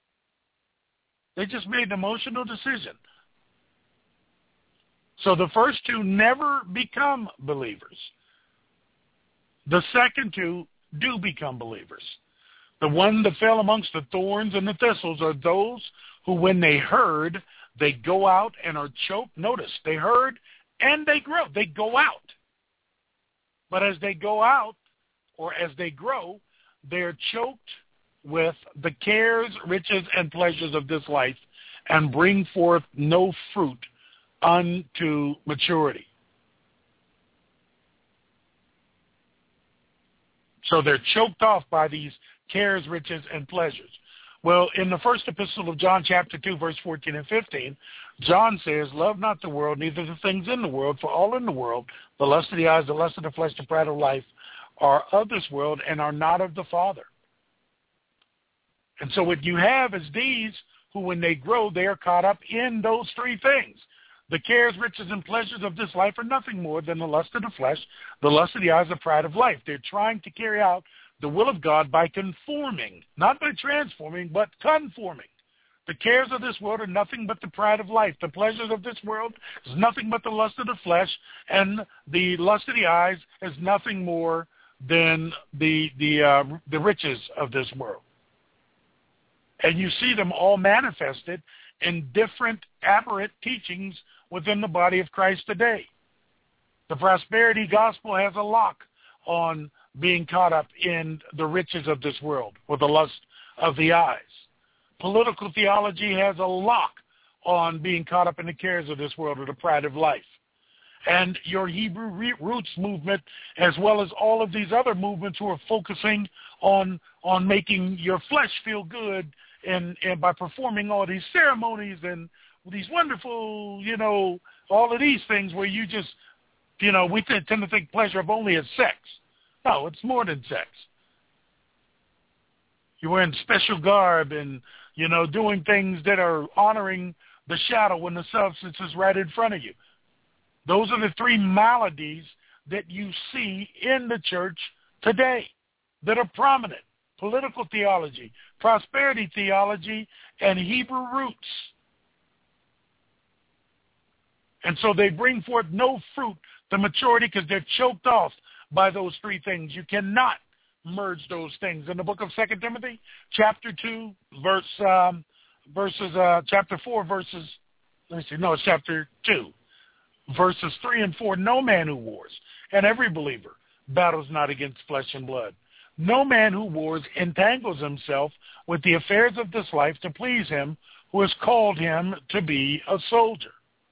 They just made an emotional decision. So the first two never become believers. The second two do become believers. The one that fell amongst the thorns and the thistles are those who, when they heard, they go out and are choked. Notice, they heard and they grow. They go out. But as they go out, or as they grow, they're choked with the cares, riches, and pleasures of this life and bring forth no fruit unto maturity. So they're choked off by these cares, riches, and pleasures. Well, in the first epistle of John, chapter 2, verse 14 and 15, John says, love not the world, neither the things in the world, for all in the world, the lust of the eyes, the lust of the flesh, the pride of life, are of this world and are not of the Father. And so what you have is these who, when they grow, they are caught up in those three things. The cares, riches, and pleasures of this life are nothing more than the lust of the flesh, the lust of the eyes, the pride of life. They're trying to carry out the will of God by conforming, not by transforming, but conforming. The cares of this world are nothing but the pride of life. The pleasures of this world is nothing but the lust of the flesh, and the lust of the eyes is nothing more than the riches of this world. And you see them all manifested in different aberrant teachings within the body of Christ today. The prosperity gospel has a lock on being caught up in the riches of this world, or the lust of the eyes. Political theology has a lock on being caught up in the cares of this world, or the pride of life. And your Hebrew roots movement, as well as all of these other movements who are focusing on making your flesh feel good and by performing all these ceremonies and these wonderful, all of these things where you just, we tend to think pleasure of only as sex. No, it's more than sex. You're wearing special garb and, doing things that are honoring the shadow when the substance is right in front of you. Those are the three maladies that you see in the church today that are prominent. Political theology, prosperity theology, and Hebrew roots. And so they bring forth no fruit to maturity because they're choked off by those three things. You cannot merge those things. In the book of 2 Timothy, chapter 2, chapter 4, verses, it's chapter 2, verses 3 and 4, no man who wars, and every believer battles not against flesh and blood. No man who wars entangles himself with the affairs of this life to please him who has called him to be a soldier.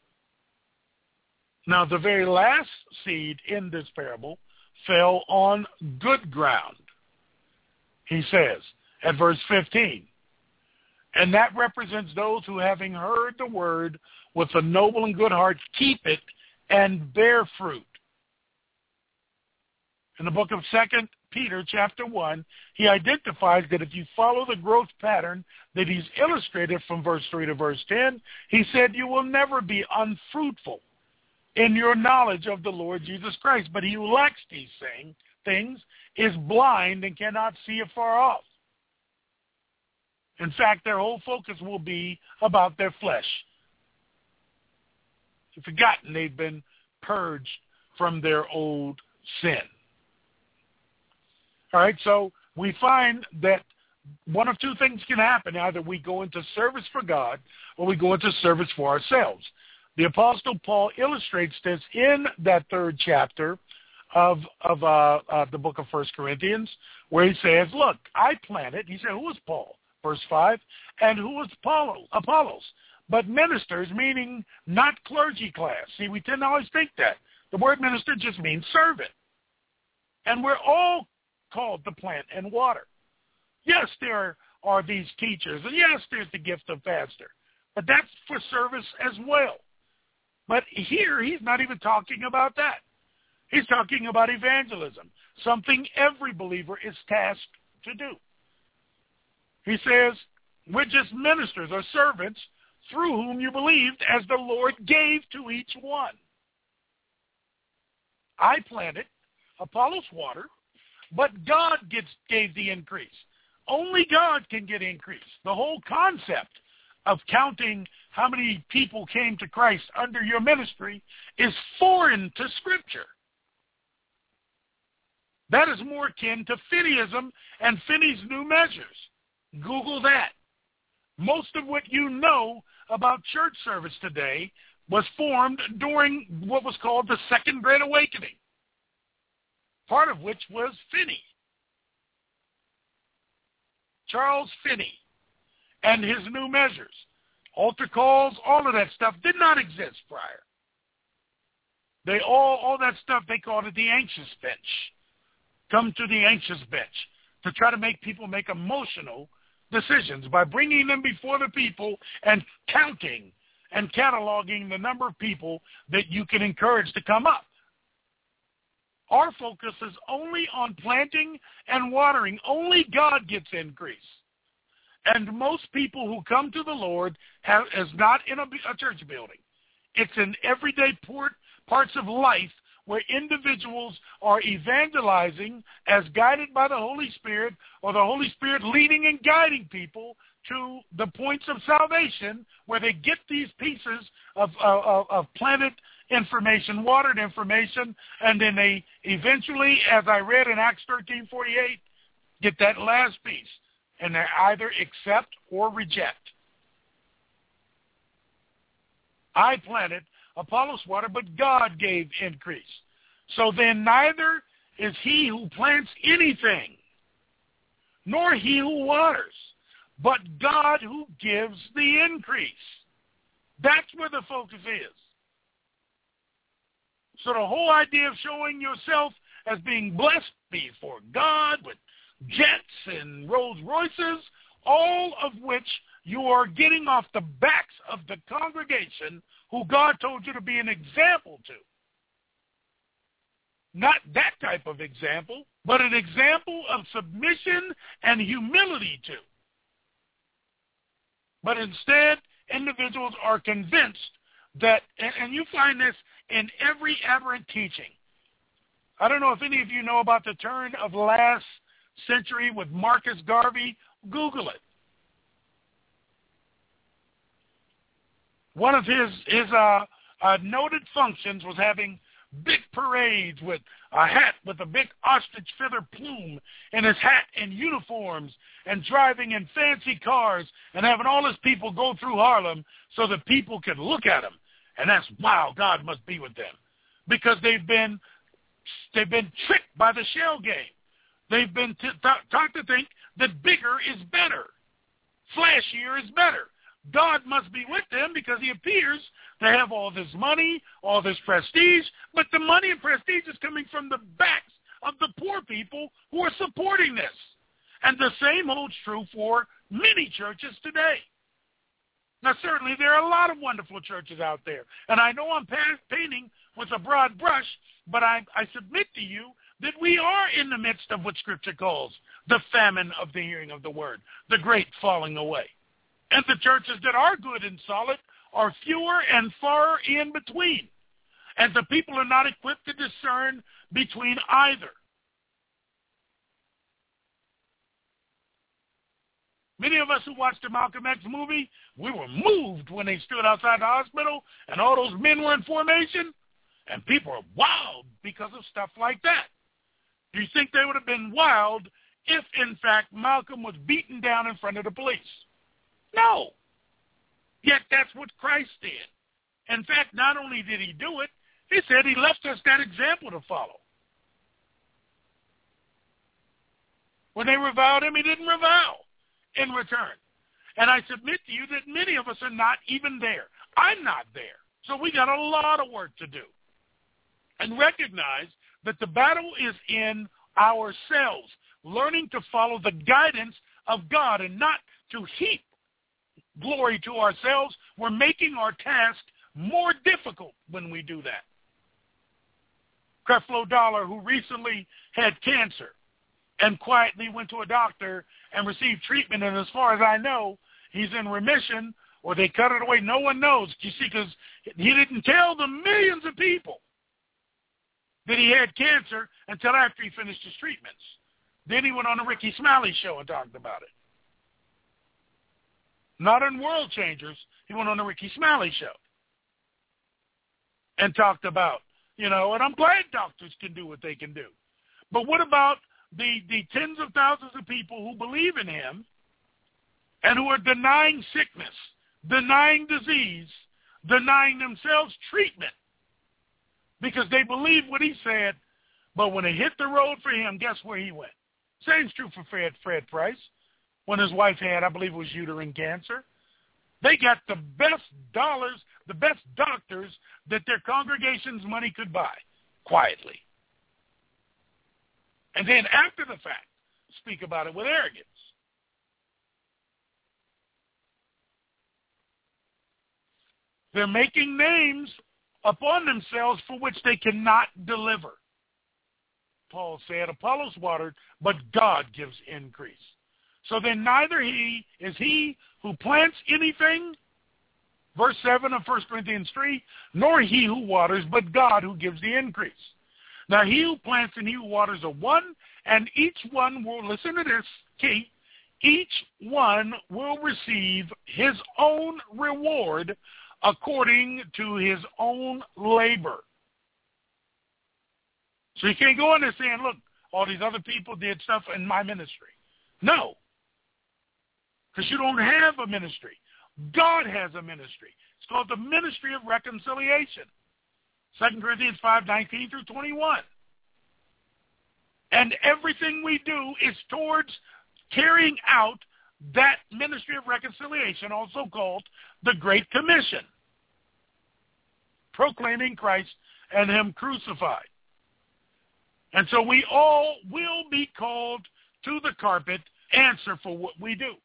Now, the very last seed in this parable fell on good ground, he says, at verse 15. And that represents those who, having heard the word with a noble and good heart, keep it and bear fruit. In the book of 2 Peter, chapter 1, he identifies that if you follow the growth pattern that he's illustrated from verse 3 to verse 10, he said you will never be unfruitful in your knowledge of the Lord Jesus Christ. But he who lacks these things is blind and cannot see afar off. In fact, their whole focus will be about their flesh. They've forgotten they've been purged from their old sin. All right, so we find that one of two things can happen. Either we go into service for God or we go into service for ourselves. The Apostle Paul illustrates this in that 3rd chapter of the book of 1 Corinthians, where he says, look, I planted. He said, who was Paul? Verse 5, and who was Apollos? But ministers, meaning not clergy class. See, we tend to always think that. The word minister just means servant. And we're all called to plant and water. Yes, there are these teachers, and yes, there's the gift of pastor, but that's for service as well. But here, he's not even talking about that. He's talking about evangelism, something every believer is tasked to do. He says, we're just ministers or servants through whom you believed as the Lord gave to each one. I planted, Apollos watered, but God gave the increase. Only God can get increase. The whole concept of counting how many people came to Christ under your ministry is foreign to Scripture. That is more akin to Finneyism and Finney's New Measures. Google that. Most of what you know about church service today was formed during what was called the Second Great Awakening, part of which was Finney. Charles Finney and his New Measures. Altar calls, all of that stuff did not exist prior. All that stuff, they called it the anxious bench. Come to the anxious bench to try to make people make emotional decisions by bringing them before the people and counting and cataloging the number of people that you can encourage to come up. Our focus is only on planting and watering. Only God gets increase. And most people who come to the Lord is not in a church building. It's in everyday parts of life where individuals are evangelizing as guided by the Holy Spirit, or the Holy Spirit leading and guiding people to the points of salvation where they get these pieces of planted information, watered information, and then they eventually, as I read in Acts 13:48, get that last piece, and they either accept or reject. I planted, Apollos watered, but God gave increase. So then neither is he who plants anything, nor he who waters, but God who gives the increase. That's where the focus is. So the whole idea of showing yourself as being blessed before God with jets and Rolls Royces, all of which you are getting off the backs of the congregation who God told you to be an example to. Not that type of example, but an example of submission and humility to. But instead, individuals are convinced that, and you find this in every aberrant teaching. I don't know if any of you know about the turn of last century with Marcus Garvey. Google it. One of his noted functions was having big parades with a hat with a big ostrich feather plume in his hat and uniforms and driving in fancy cars and having all his people go through Harlem so that people could look at him. And that's, wow, God must be with them. Because they've been tricked by the shell game. They've been taught to think that bigger is better. Flashier is better. God must be with them because he appears to have all this money, all this prestige, but the money and prestige is coming from the backs of the poor people who are supporting this. And the same holds true for many churches today. Now, certainly there are a lot of wonderful churches out there, and I know I'm painting with a broad brush, but I submit to you that we are in the midst of what Scripture calls the famine of the hearing of the word, the great falling away. And the churches that are good and solid are fewer and far in between. And the people are not equipped to discern between either. Many of us who watched the Malcolm X movie, we were moved when they stood outside the hospital and all those men were in formation. And people are wild because of stuff like that. Do you think they would have been wild if, in fact, Malcolm was beaten down in front of the police? No. Yet that's what Christ did. In fact, not only did he do it, he said he left us that example to follow. When they reviled him, he didn't revile in return. And I submit to you that many of us are not even there. I'm not there. So we got a lot of work to do. And recognize that the battle is in ourselves, learning to follow the guidance of God and not to heap glory to ourselves. We're making our task more difficult when we do that. Creflo Dollar, who recently had cancer and quietly went to a doctor and received treatment, and as far as I know, he's in remission, or they cut it away. No one knows, you see, because he didn't tell the millions of people that he had cancer until after he finished his treatments. Then he went on the Ricky Smiley show and talked about it. Not in World Changers. He went on the Ricky Smiley show and talked about, and I'm glad doctors can do what they can do. But what about the tens of thousands of people who believe in him and who are denying sickness, denying disease, denying themselves treatment because they believe what he said, but when it hit the road for him, guess where he went? Same's true for Fred Price. When his wife had, I believe it was uterine cancer. They got the best dollars, the best doctors that their congregation's money could buy, quietly. And then after the fact, speak about it with arrogance. They're making names upon themselves for which they cannot deliver. Paul said, Apollos watered, but God gives increase. So then neither is he who plants anything, verse 7 of 1 Corinthians 3, nor he who waters, but God who gives the increase. Now he who plants and he who waters are one, and each one will, listen to this, key, each one will receive his own reward according to his own labor. So you can't go in there saying, look, all these other people did stuff in my ministry. No. Because you don't have a ministry. God has a ministry. It's called the ministry of reconciliation. 2 Corinthians 5:19 through 21. And everything we do is towards carrying out that ministry of reconciliation, also called the Great Commission. Proclaiming Christ and him crucified. And so we all will be called to the carpet, answer for what we do.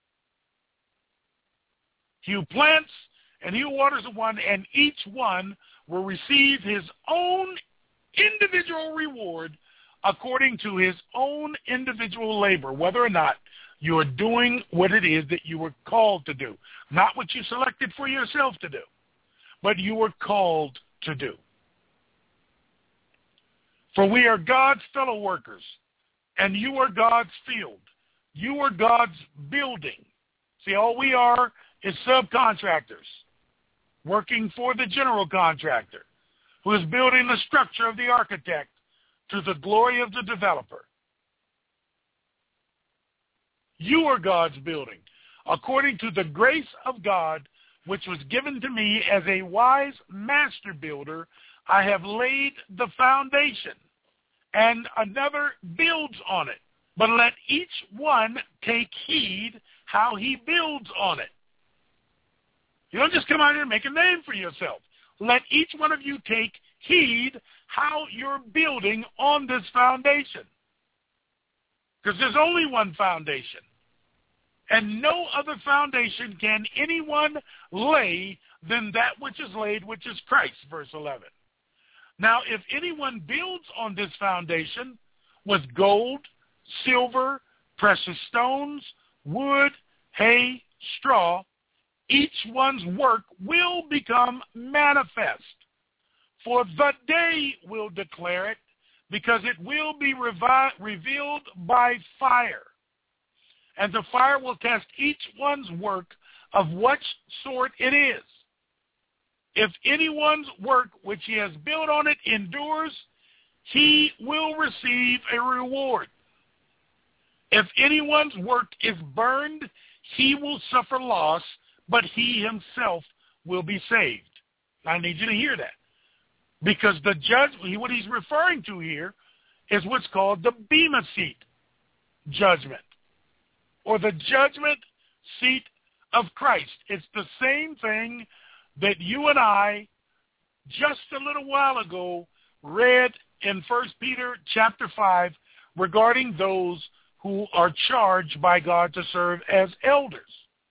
He who plants and he who waters are one, and each one will receive his own individual reward according to his own individual labor, whether or not you are doing what it is that you were called to do. Not what you selected for yourself to do, but you were called to do. For we are God's fellow workers, and you are God's field. You are God's building. See, all we are is subcontractors working for the general contractor. who is building the structure of the architect to the glory of the developer. You are God's building, according to the grace of God, which was given to me as a wise master builder. I have laid the foundation, and another builds on it. But let each one take heed how he builds on it. You don't just come out here and make a name for yourself. Let each one of you take heed how you're building on this foundation. Because there's only one foundation. And no other foundation can anyone lay than that which is laid, which is Christ, verse 11. Now, if anyone builds on this foundation with gold, silver, precious stones, wood, hay, straw, each one's work will become manifest. For the day will declare it, because it will be revealed by fire. And the fire will test each one's work of what sort it is. If anyone's work which he has built on it endures, he will receive a reward. If anyone's work is burned, he will suffer loss, but he himself will be saved. I need you to hear that. Because the judge, what he's referring to here is what's called the Bema seat judgment, or the judgment seat of Christ. It's the same thing that you and I, just a little while ago, read in 1 Peter chapter 5 regarding those who are charged by God to serve as elders.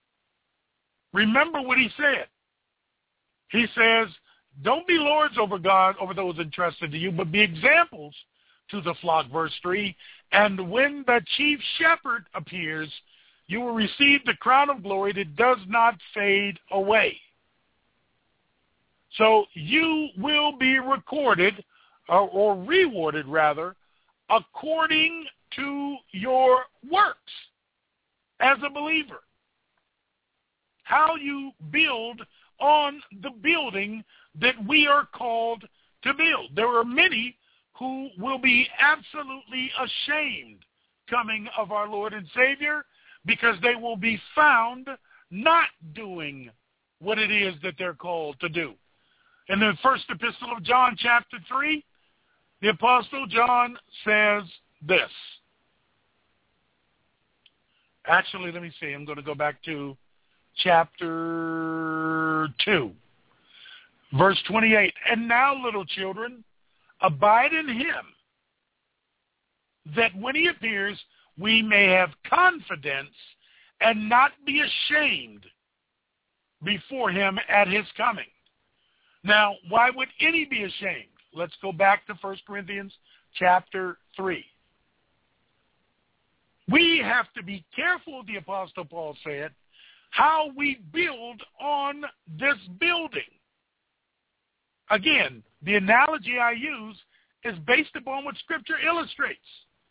Remember what he said. He says, don't be lords over God, over those entrusted to you, but be examples to the flock, verse 3. And when the chief shepherd appears, you will receive the crown of glory that does not fade away. So you will be recorded, or rewarded rather, according to your works as a believer. How you build on the building that we are called to build. There are many who will be absolutely ashamed coming of our Lord and Savior, because they will be found not doing what it is that they're called to do. In the first epistle of John, chapter 3, the Apostle John says this. Actually, let me see. I'm going to go back to chapter 2, verse 28. And now, little children, abide in him, that when he appears, we may have confidence and not be ashamed before him at his coming. Now, why would any be ashamed? Let's go back to 1 Corinthians chapter 3. We have to be careful, the Apostle Paul said, how we build on this building. Again, the analogy I use is based upon what Scripture illustrates.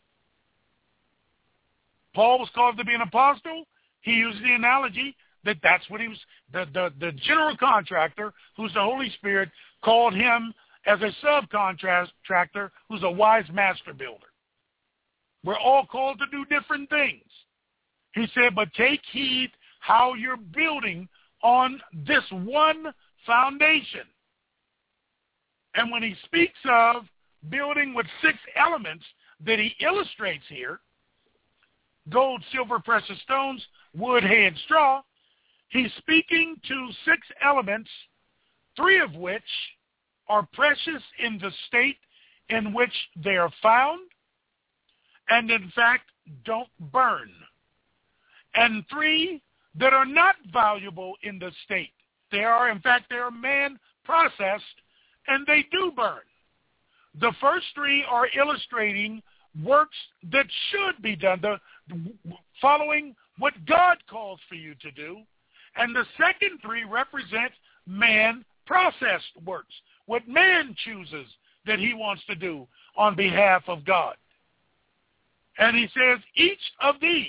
Paul was called to be an apostle. He used the analogy that that's what he was, the general contractor, who's the Holy Spirit, called him as a subcontractor who's a wise master builder. We're all called to do different things. He said, but take heed how you're building on this one foundation. And when he speaks of building with 6 elements that he illustrates here, gold, silver, precious stones, wood, hay, and straw, he's speaking to 6 elements, 3 of which are precious in the state in which they are found, and in fact don't burn, and 3 that are not valuable in the state. They are, in fact, they are man-processed, and they do burn. The first 3 are illustrating works that should be done, following what God calls for you to do. And the second 3 represent man-processed works, what man chooses that he wants to do on behalf of God. And he says each of these,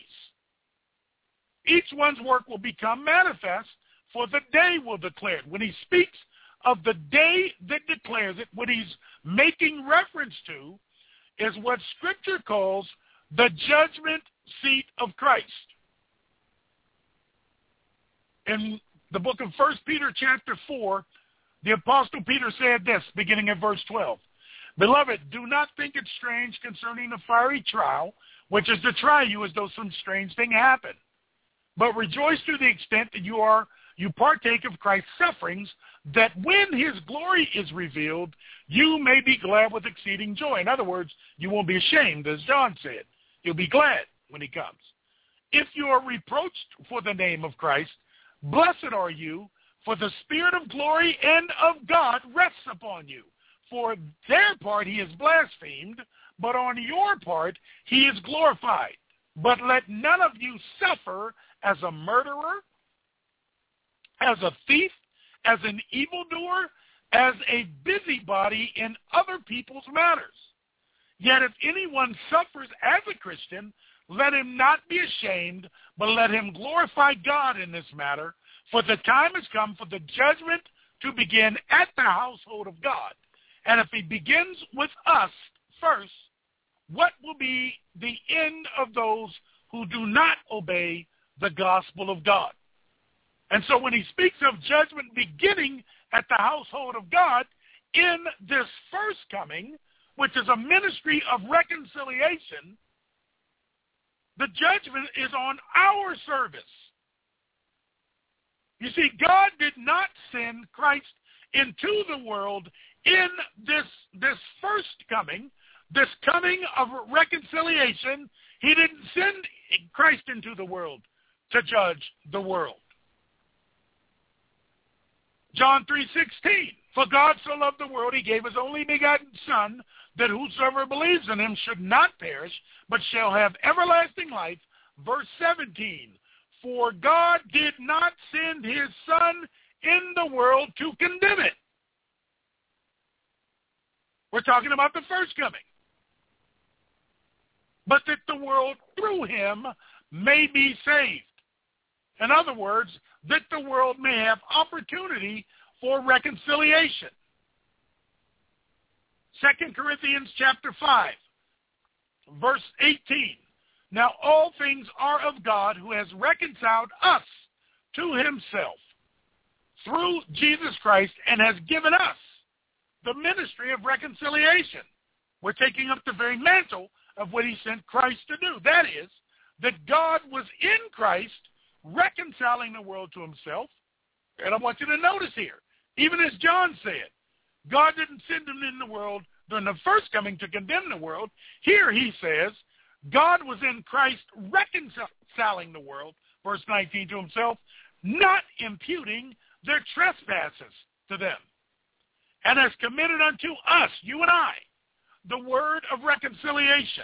each one's work will become manifest, for the day will declare it. When he speaks of the day that declares it, what he's making reference to, is what Scripture calls the judgment seat of Christ. In the book of 1 Peter chapter 4, the Apostle Peter said this, beginning at verse 12. Beloved, do not think it strange concerning the fiery trial, which is to try you as though some strange thing happened. But rejoice to the extent that you partake of Christ's sufferings, that when his glory is revealed, you may be glad with exceeding joy. In other words, you won't be ashamed, as John said. You'll be glad when he comes. If you are reproached for the name of Christ, blessed are you, for the Spirit of glory and of God rests upon you. For their part he is blasphemed, but on your part he is glorified. But let none of you suffer as a murderer, as a thief, as an evildoer, as a busybody in other people's matters. Yet if anyone suffers as a Christian, let him not be ashamed, but let him glorify God in this matter, for the time has come for the judgment to begin at the household of God. And if he begins with us first, what will be the end of those who do not obey the gospel of God? And so when he speaks of judgment beginning at the household of God, in this first coming, which is a ministry of reconciliation, the judgment is on our service. You see, God did not send Christ into the world in this first coming, this coming of reconciliation. He didn't send Christ into the world to judge the world. John 3:16, for God so loved the world, he gave his only begotten Son, that whosoever believes in him should not perish, but shall have everlasting life. Verse 17, for God did not send his Son in the world to condemn it. We're talking about the first coming. But that the world through him may be saved. In other words, that the world may have opportunity for reconciliation. 2 Corinthians chapter 5, verse 18. Now all things are of God, who has reconciled us to himself through Jesus Christ, and has given us the ministry of reconciliation. We're taking up the very mantle of what he sent Christ to do. That is, that God was in Christ reconciling the world to himself. And I want you to notice here, even as John said, God didn't send him in the world during the first coming to condemn the world. Here he says, God was in Christ reconciling the world, verse 19, to himself, not imputing their trespasses to them, and has committed unto us, you and I, the word of reconciliation.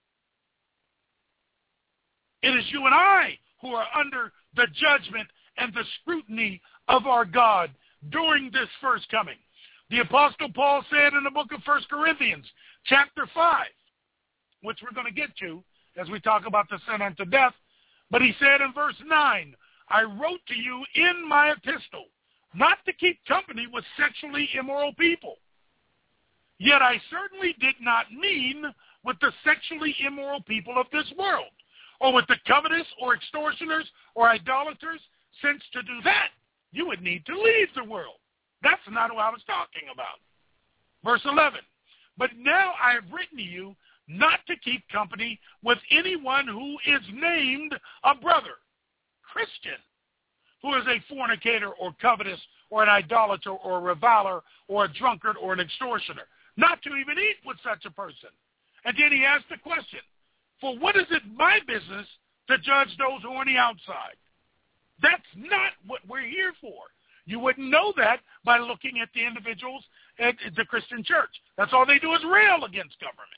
It is you and I who are under the judgment and the scrutiny of our God during this first coming. The Apostle Paul said in the book of 1 Corinthians, chapter 5, which we're going to get to as we talk about the sin unto death, but he said in verse 9, I wrote to you in my epistle not to keep company with sexually immoral people. Yet I certainly did not mean with the sexually immoral people of this world, or with the covetous or extortioners or idolaters, since to do that, you would need to leave the world. That's not who I was talking about. Verse 11, but now I have written to you not to keep company with anyone who is named a brother, Christian, who is a fornicator or covetous or an idolater or a reviler or a drunkard or an extortioner, not to even eat with such a person. And then he asked the question, for what is it my business to judge those who are on the outside? That's not what we're here for. You wouldn't know that by looking at the individuals at the Christian church. That's all they do is rail against government.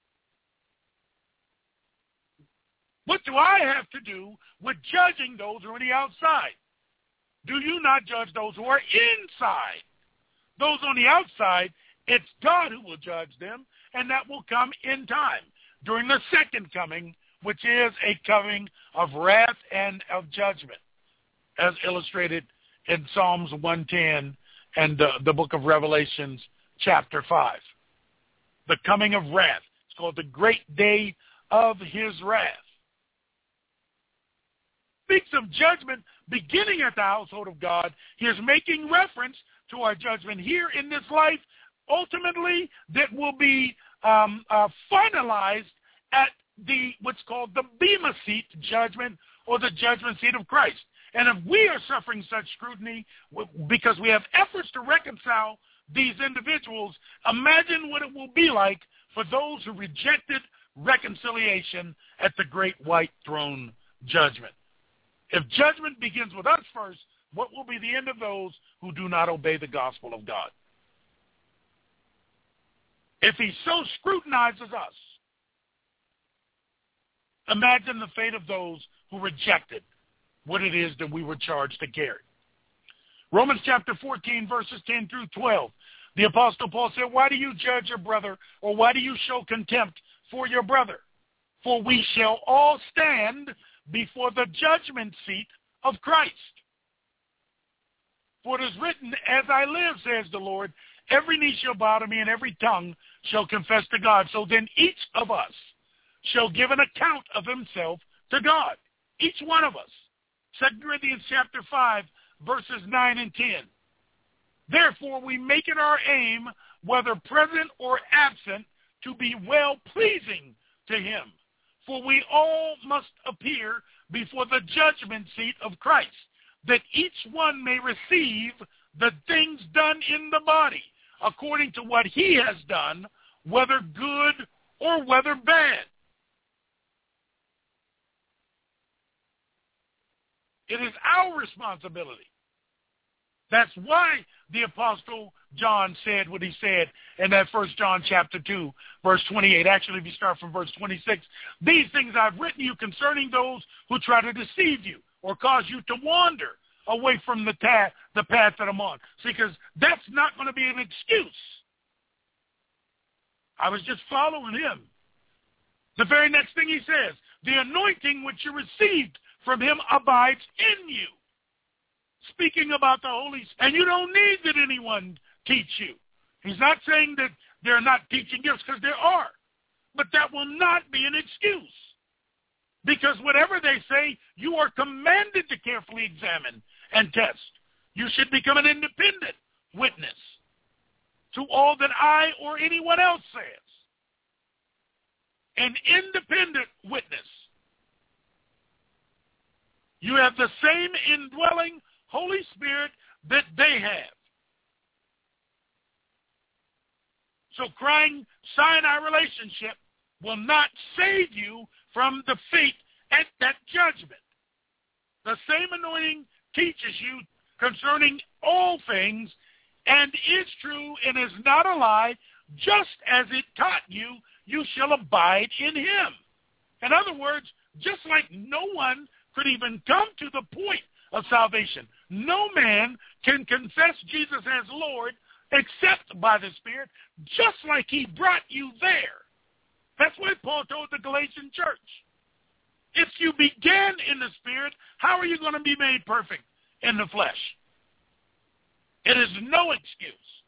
What do I have to do with judging those who are on the outside? Do you not judge those who are inside? Those on the outside, it's God who will judge them, and that will come in time, during the second coming, which is a coming of wrath and of judgment, as illustrated in Psalms 110 and the book of Revelations, chapter 5. The coming of wrath. It's called the great day of his wrath. Speaks of judgment beginning at the household of God. He is making reference to our judgment here in this life, ultimately that will be finalized at what's called the Bema Seat judgment, or the judgment seat of Christ. And if we are suffering such scrutiny because we have efforts to reconcile these individuals, imagine what it will be like for those who rejected reconciliation at the great white throne judgment. If judgment begins with us first, what will be the end of those who do not obey the gospel of God? If he so scrutinizes us, imagine the fate of those who rejected what it is that we were charged to carry. Romans chapter 14, verses 10 through 12. The Apostle Paul said, "Why do you judge your brother, or why do you show contempt for your brother? For we shall all stand before the judgment seat of Christ. For it is written, as I live, says the Lord, every knee shall bow to me, and every tongue shall confess to God. So then each of us shall give an account of himself to God." Each one of us. 2 Corinthians chapter 5, verses 9 and 10. "Therefore we make it our aim, whether present or absent, to be well-pleasing to him. For we all must appear before the judgment seat of Christ, that each one may receive the things done in the body, according to what he has done, whether good or whether bad." It is our responsibility. That's why the Apostle John said what he said in that 1 John chapter 2, verse 28. Actually, if you start from verse 26, "These things I've written you concerning those who try to deceive you or cause you to wander away from the path that I'm on." See, because that's not going to be an excuse. I was just following him. The very next thing he says, "The anointing which you received from him abides in you." Speaking about the Holy Spirit. And you don't need that anyone teach you. He's not saying that they're not teaching gifts, because there are. But that will not be an excuse. Because whatever they say, you are commanded to carefully examine and test. You should become an independent witness to all that I or anyone else says. An independent witness. You have the same indwelling Holy Spirit that they have. So crying Sinai relationship will not save you from the fate at that judgment. The same anointing teaches you concerning all things, and is true and is not a lie, just as it taught you, you shall abide in him. In other words, just like no one could even come to the point of salvation, no man can confess Jesus as Lord except by the Spirit, just like he brought you there. That's what Paul told the Galatian church. If you began in the Spirit, how are you going to be made perfect in the flesh? It is no excuse.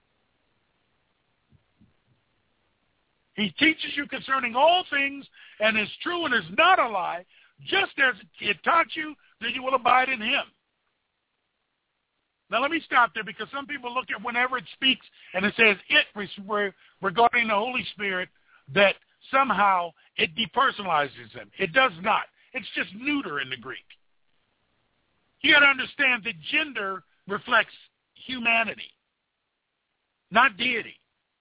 He teaches you concerning all things, and is true and is not a lie, just as it taught you that you will abide in him. Now let me stop there, because some people look at whenever it speaks and it says it regarding the Holy Spirit, that somehow it depersonalizes him. It does not. It's just neuter in the Greek. You got to understand that gender reflects humanity, not deity.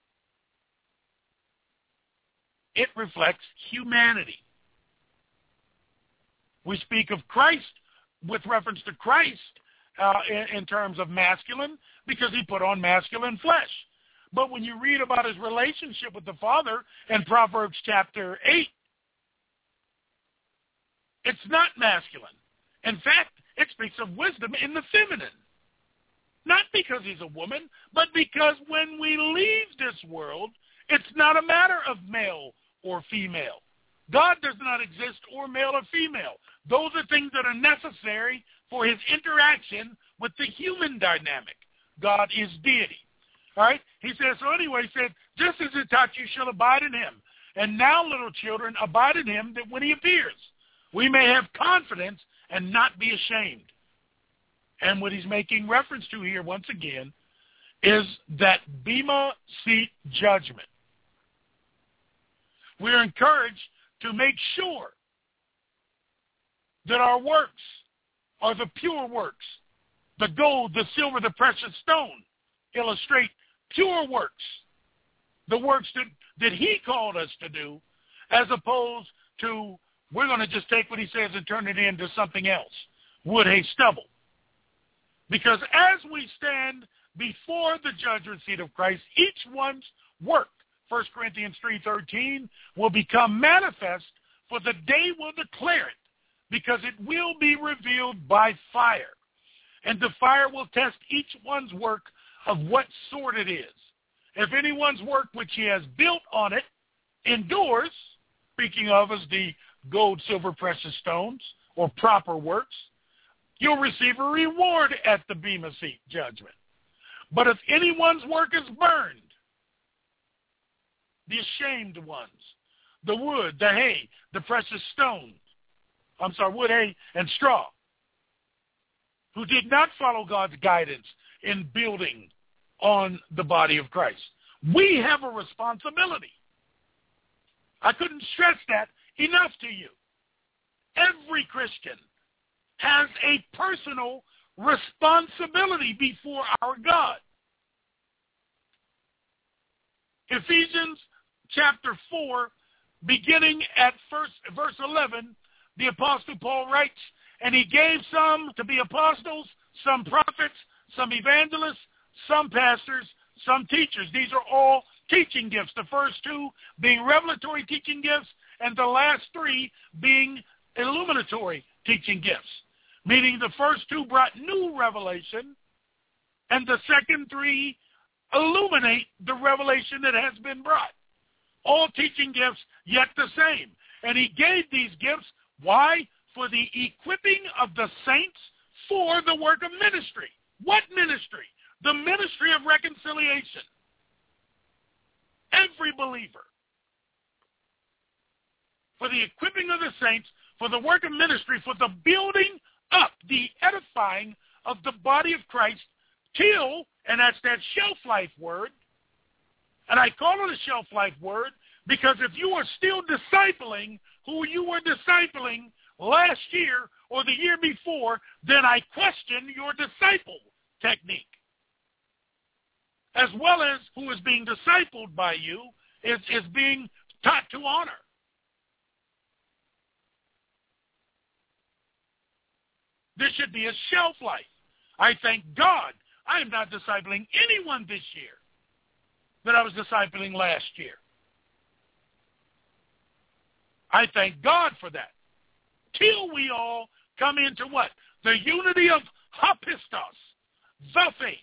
It reflects humanity. We speak of Christ with reference to Christ in terms of masculine, because he put on masculine flesh. But when you read about his relationship with the Father in Proverbs chapter 8, it's not masculine. In fact, it speaks of wisdom in the feminine. Not because he's a woman, but because when we leave this world, it's not a matter of male or female. God does not exist, or male or female. Those are things that are necessary for his interaction with the human dynamic. God is deity. All right? He says, so anyway, he said, just as it taught you shall abide in him. And now, little children, abide in him, that when he appears, we may have confidence and not be ashamed. And what he's making reference to here, once again, is that Bema seat judgment. We're encouraged to make sure that our works are the pure works. The gold, the silver, the precious stone illustrate pure works. The works that he called us to do, as opposed to we're going to just take what he says and turn it into something else. Wood, hay, stubble. Because as we stand before the judgment seat of Christ, each one's work, 1 Corinthians 3:13, will become manifest, for the day will declare it, because it will be revealed by fire. And the fire will test each one's work of what sort it is. If anyone's work which he has built on it endures, speaking of as the gold, silver, precious stones, or proper works, you'll receive a reward at the Bema seat judgment. But if anyone's work is burned, the ashamed ones, the wood, the hay, the precious stones, wood, hay, and straw, who did not follow God's guidance in building on the body of Christ. We have a responsibility. I couldn't stress that enough to you. Every Christian has a personal responsibility before our God. Ephesians chapter 4, beginning at verse 11, the Apostle Paul writes, and he gave some to be apostles, some prophets, some evangelists, some pastors, some teachers. These are all teaching gifts. The first two being revelatory teaching gifts, and the last three being illuminatory teaching gifts. Meaning the first two brought new revelation, and the second three illuminate the revelation that has been brought. All teaching gifts, yet the same. And he gave these gifts, why? For the equipping of the saints for the work of ministry. What ministry? The ministry of reconciliation. Every believer. For the equipping of the saints, for the work of ministry, for the building up, the edifying of the body of Christ, till, and that's that shelf life word, and I call it a shelf life word because if you are still discipling who you were discipling last year or the year before, then I question your disciple technique. As well as who is being discipled by you is being taught to honor. This should be a shelf life. I thank God I am not discipling anyone this year that I was discipling last year. I thank God for that. Till we all come into what? The unity of hapistos, the faith.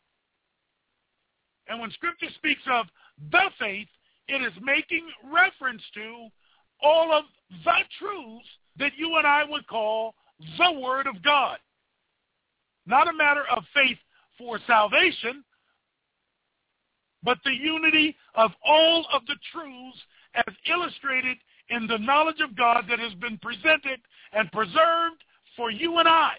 And when Scripture speaks of the faith, it is making reference to all of the truths that you and I would call the Word of God. Not a matter of faith for salvation, but the unity of all of the truths as illustrated in the knowledge of God that has been presented and preserved for you and I.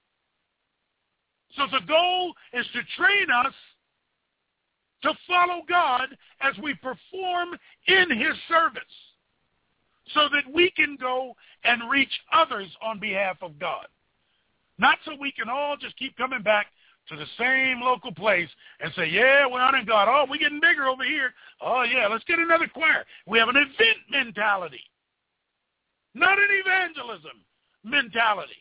So the goal is to train us to follow God as we perform in his service so that we can go and reach others on behalf of God. Not so we can all just keep coming back to the same local place and say, yeah, we're honoring God. Oh, we're getting bigger over here. Oh, yeah, let's get another choir. We have an event mentality, not an evangelism mentality,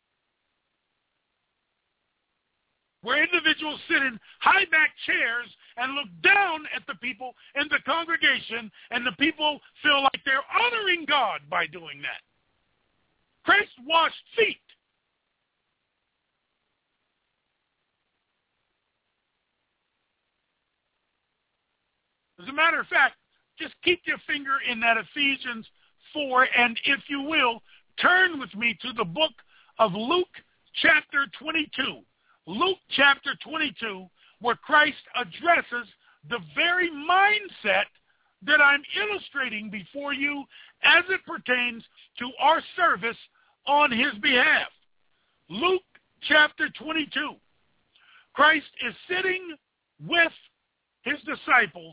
where individuals sit in high-back chairs and look down at the people in the congregation, and the people feel like they're honoring God by doing that. Christ washed feet. As a matter of fact, just keep your finger in that Ephesians 4, and if you will, turn with me to the book of Luke chapter 22. Luke chapter 22, where Christ addresses the very mindset that I'm illustrating before you as it pertains to our service on his behalf. Luke chapter 22. Christ is sitting with his disciples,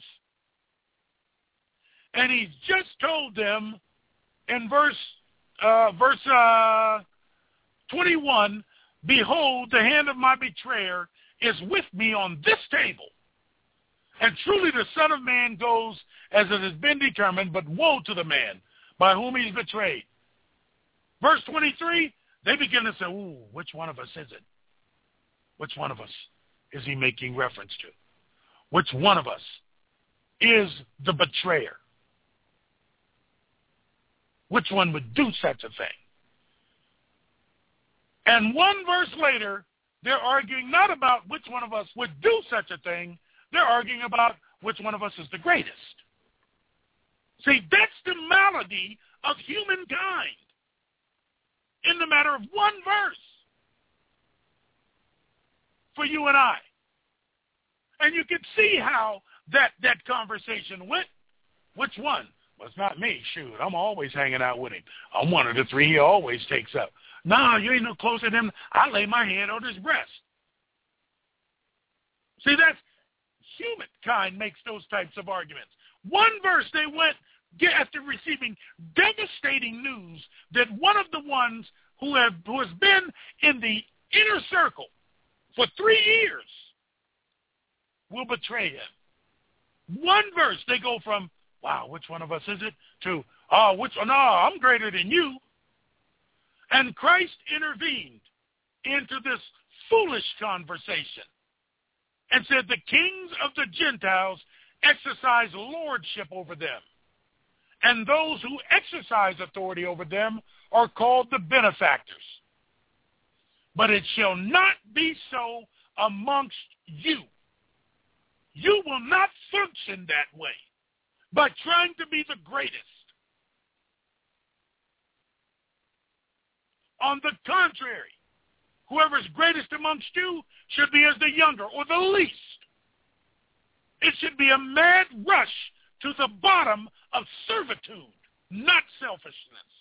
and he's just told them in verse 21, behold, the hand of my betrayer is with me on this table. And truly the Son of Man goes as it has been determined, but woe to the man by whom he's betrayed. Verse 23, they begin to say, ooh, which one of us is it? Which one of us is he making reference to? Which one of us is the betrayer? Which one would do such a thing? And one verse later, they're arguing not about which one of us would do such a thing. They're arguing about which one of us is the greatest. See, that's the malady of humankind in the matter of one verse for you and I. And you can see how that conversation went. Which one? Well, it's not me. Shoot, I'm always hanging out with him. I'm one of the three he always takes up. No, you ain't no closer than him. I lay my hand on his breast. See, that's humankind makes those types of arguments. One verse they went after receiving devastating news that one of the ones who has been in the inner circle for 3 years will betray him. One verse they go from, wow, which one of us is it? To, no, I'm greater than you. And Christ intervened into this foolish conversation and said the kings of the Gentiles exercise lordship over them, and those who exercise authority over them are called the benefactors. But it shall not be so amongst you. You will not function that way by trying to be the greatest. On the contrary, whoever is greatest amongst you should be as the younger or the least. It should be a mad rush to the bottom of servitude, not selfishness.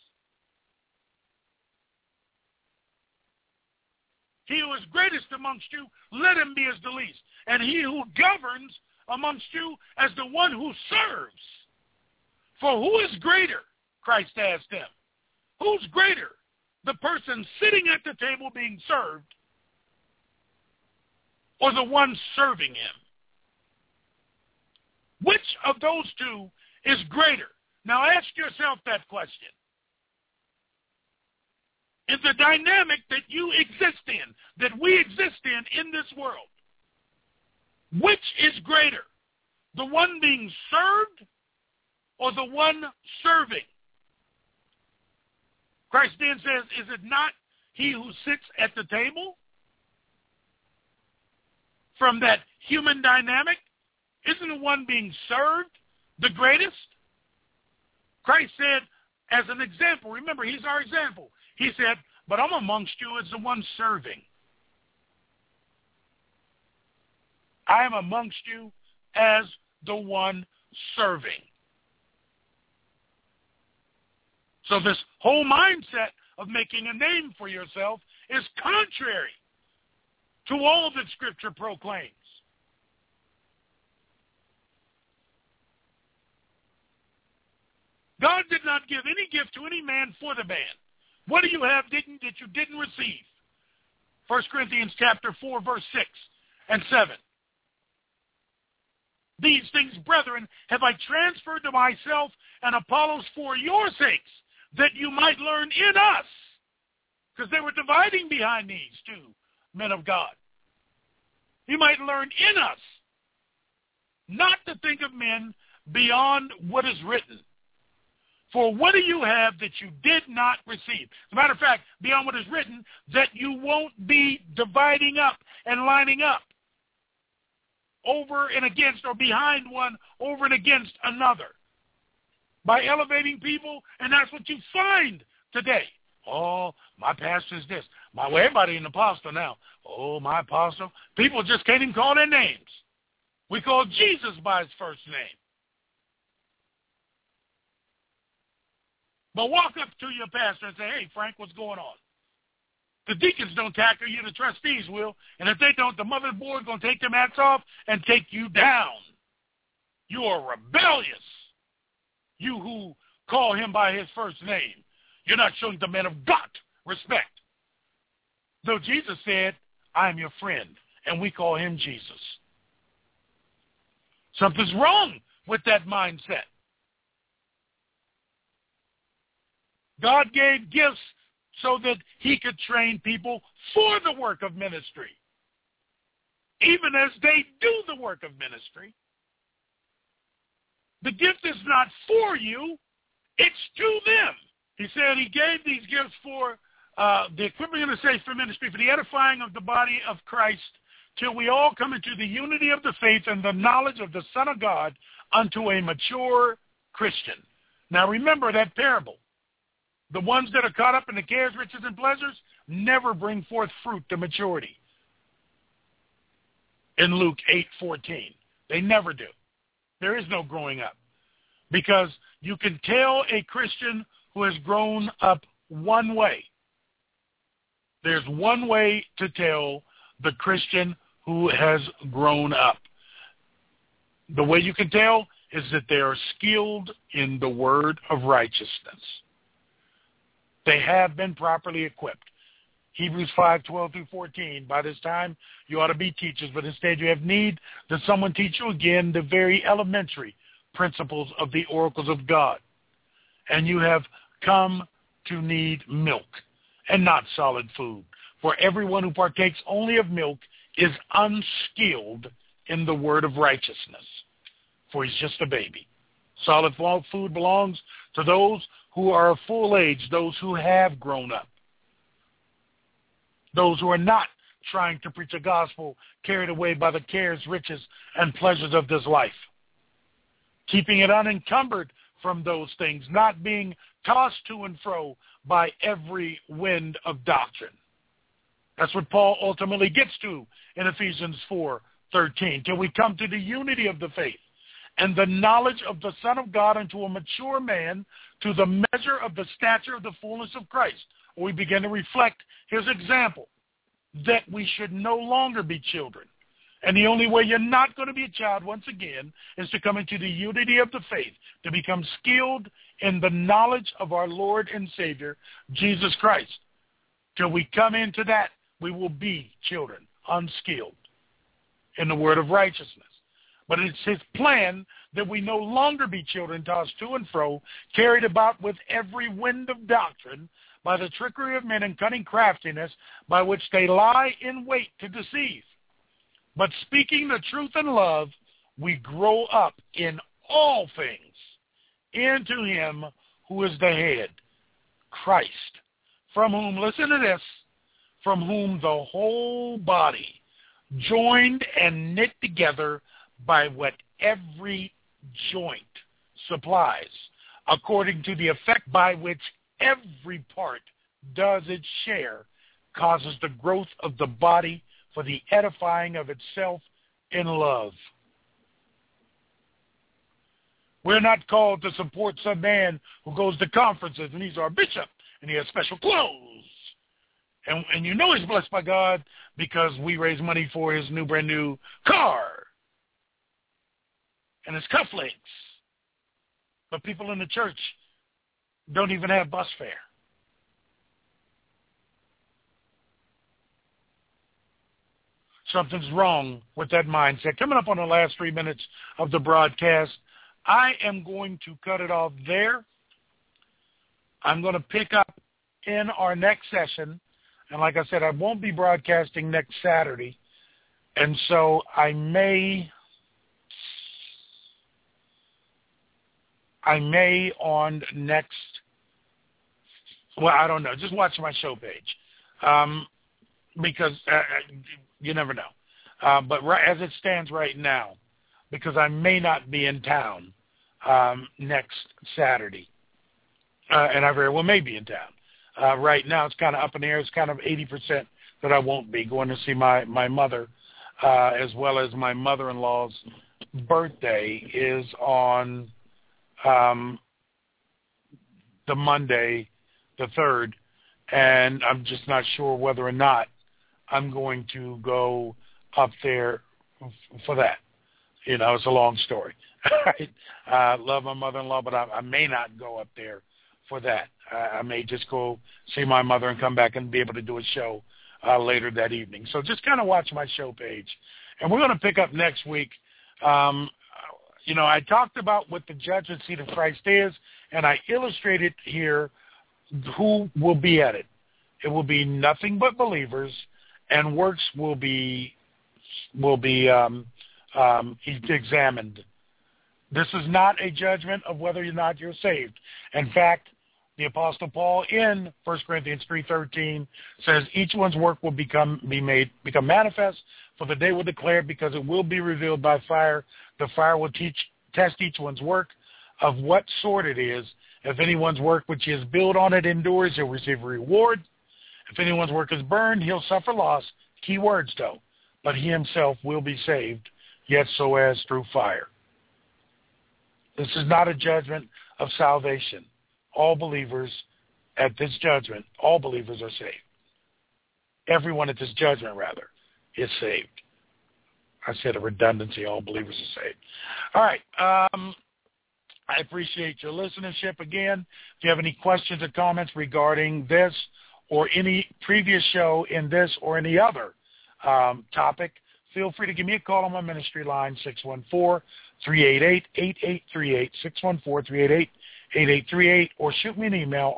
He who is greatest amongst you, let him be as the least. And he who governs amongst you as the one who serves. For who is greater? Christ asked them. Who's greater? The person sitting at the table being served, or the one serving him? Which of those two is greater? Now ask yourself that question. In the dynamic that you exist in, that we exist in this world, which is greater? The one being served or the one serving? Christ then says, is it not he who sits at the table? From that human dynamic, isn't the one being served the greatest? Christ said, as an example, remember, he's our example. He said, but I'm amongst you as the one serving. I am amongst you as the one serving. So this whole mindset of making a name for yourself is contrary to all that Scripture proclaims. God did not give any gift to any man for the man. What do you have that you didn't receive? 1 Corinthians chapter 4, verse 6 and 7. These things, brethren, have I transferred to myself and Apollos for your sakes, that you might learn in us. Because they were dividing behind these two men of God. You might learn in us not to think of men beyond what is written. For what do you have that you did not receive? As a matter of fact, beyond what is written, that you won't be dividing up and lining up over and against, or behind one over and against another, by elevating people. And that's what you find today. Oh, my pastor is this. Well, everybody an apostle now. Oh, my apostle. People just can't even call their names. We call Jesus by his first name. But walk up to your pastor and say, hey, Frank, what's going on? The deacons don't tackle you, the trustees will. And if they don't, the mother board is going to take their hats off and take you down. You are rebellious. You who call him by his first name. You're not showing the man of God respect. Though Jesus said, I am your friend, and we call him Jesus. Something's wrong with that mindset. God gave gifts so that he could train people for the work of ministry, even as they do the work of ministry. The gift is not for you, it's to them. He said he gave these gifts for the equipping of the saints for ministry, for the edifying of the body of Christ, till we all come into the unity of the faith and the knowledge of the Son of God unto a mature Christian. Now remember that parable. The ones that are caught up in the cares, riches, and pleasures never bring forth fruit to maturity. In Luke 8:14. They never do. There is no growing up. Because you can tell a Christian who has grown up one way. There's one way to tell the Christian who has grown up. The way you can tell is that they are skilled in the word of righteousness. They have been properly equipped. Hebrews 5:12-14. By this time, you ought to be teachers, but instead you have need that someone teach you again the very elementary principles of the oracles of God. And you have come to need milk and not solid food. For everyone who partakes only of milk is unskilled in the word of righteousness, for he's just a baby. Solid food belongs to those who are of full age, those who have grown up, those who are not trying to preach a gospel carried away by the cares, riches, and pleasures of this life, keeping it unencumbered from those things, not being tossed to and fro by every wind of doctrine. That's what Paul ultimately gets to in Ephesians 4:13, till we come to the unity of the faith and the knowledge of the Son of God unto a mature man, to the measure of the stature of the fullness of Christ. We begin to reflect his example, that we should no longer be children. And the only way you're not going to be a child once again is to come into the unity of the faith, to become skilled in the knowledge of our Lord and Savior, Jesus Christ. Till we come into that, we will be children, unskilled in the word of righteousness. But it's his plan that we no longer be children tossed to and fro, carried about with every wind of doctrine, by the trickery of men and cunning craftiness, by which they lie in wait to deceive. But speaking the truth in love, we grow up in all things into him who is the head, Christ, from whom, listen to this, from whom the whole body, joined and knit together by what every joint supplies, according to the effect by which every part does its share, causes the growth of the body for the edifying of itself in love. We're not called to support some man who goes to conferences and he's our bishop and he has special clothes. And you know he's blessed by God because we raise money for his brand new car and his cufflinks. But people in the church don't even have bus fare. Something's wrong with that mindset. Coming up on the last 3 minutes of the broadcast, I am going to cut it off there. I'm going to pick up in our next session. And like I said, I won't be broadcasting next Saturday. And so I may on next, well, I don't know. Just watch my show page. Because you never know. But as it stands right now, because I may not be in town next Saturday, and I very well may be in town. Right now it's kind of up in the air. It's kind of 80% that I won't be going to see my mother, as well as my mother-in-law's birthday is on the Monday, the 3rd, and I'm just not sure whether or not I'm going to go up there for that. You know, it's a long story. I love my mother-in-law, but I may not go up there for that. I may just go see my mother and come back and be able to do a show later that evening. So just kind of watch my show page. And we're going to pick up next week. You know, I talked about what the judgment seat of Christ is, and I illustrated here who will be at it. It will be nothing but believers, and works will be examined. This is not a judgment of whether or not you're saved. In fact, the Apostle Paul in 1 Corinthians 3:13 says each one's work will become manifest, for the day will declare it, because it will be revealed by fire. The fire will test each one's work of what sort it is. If anyone's work which he has built on it endures, he'll receive a reward. If anyone's work is burned, he'll suffer loss. Key words, though. But he himself will be saved, yet so as through fire. This is not a judgment of salvation. All believers at this judgment, all believers are saved. Everyone at this judgment, rather, is saved. I said a redundancy, all believers are saved. All right. I appreciate your listenership again. If you have any questions or comments regarding this or any previous show in this or any other topic, feel free to give me a call on my ministry line, 614-388-8838, 614-388-8838, or shoot me an email,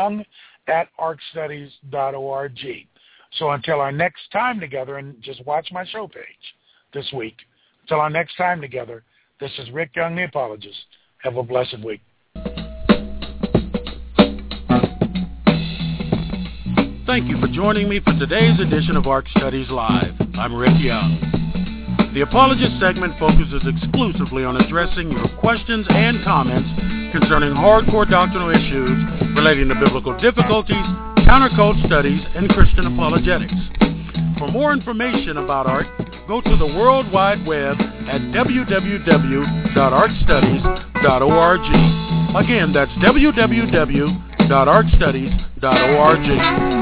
ryoung@arcstudies.org. So until our next time together, and just watch my show page this week. Until our next time together, this is Rick Young, the Apologist. Have a blessed week. Thank you for joining me for today's edition of Arc Studies Live. I'm Rick Young. The Apologist segment focuses exclusively on addressing your questions and comments concerning hardcore doctrinal issues relating to biblical difficulties, countercult studies, and Christian apologetics. For more information about ARC, go to the World Wide Web at www.arcstudies.org. Again, that's www.arcstudies.org.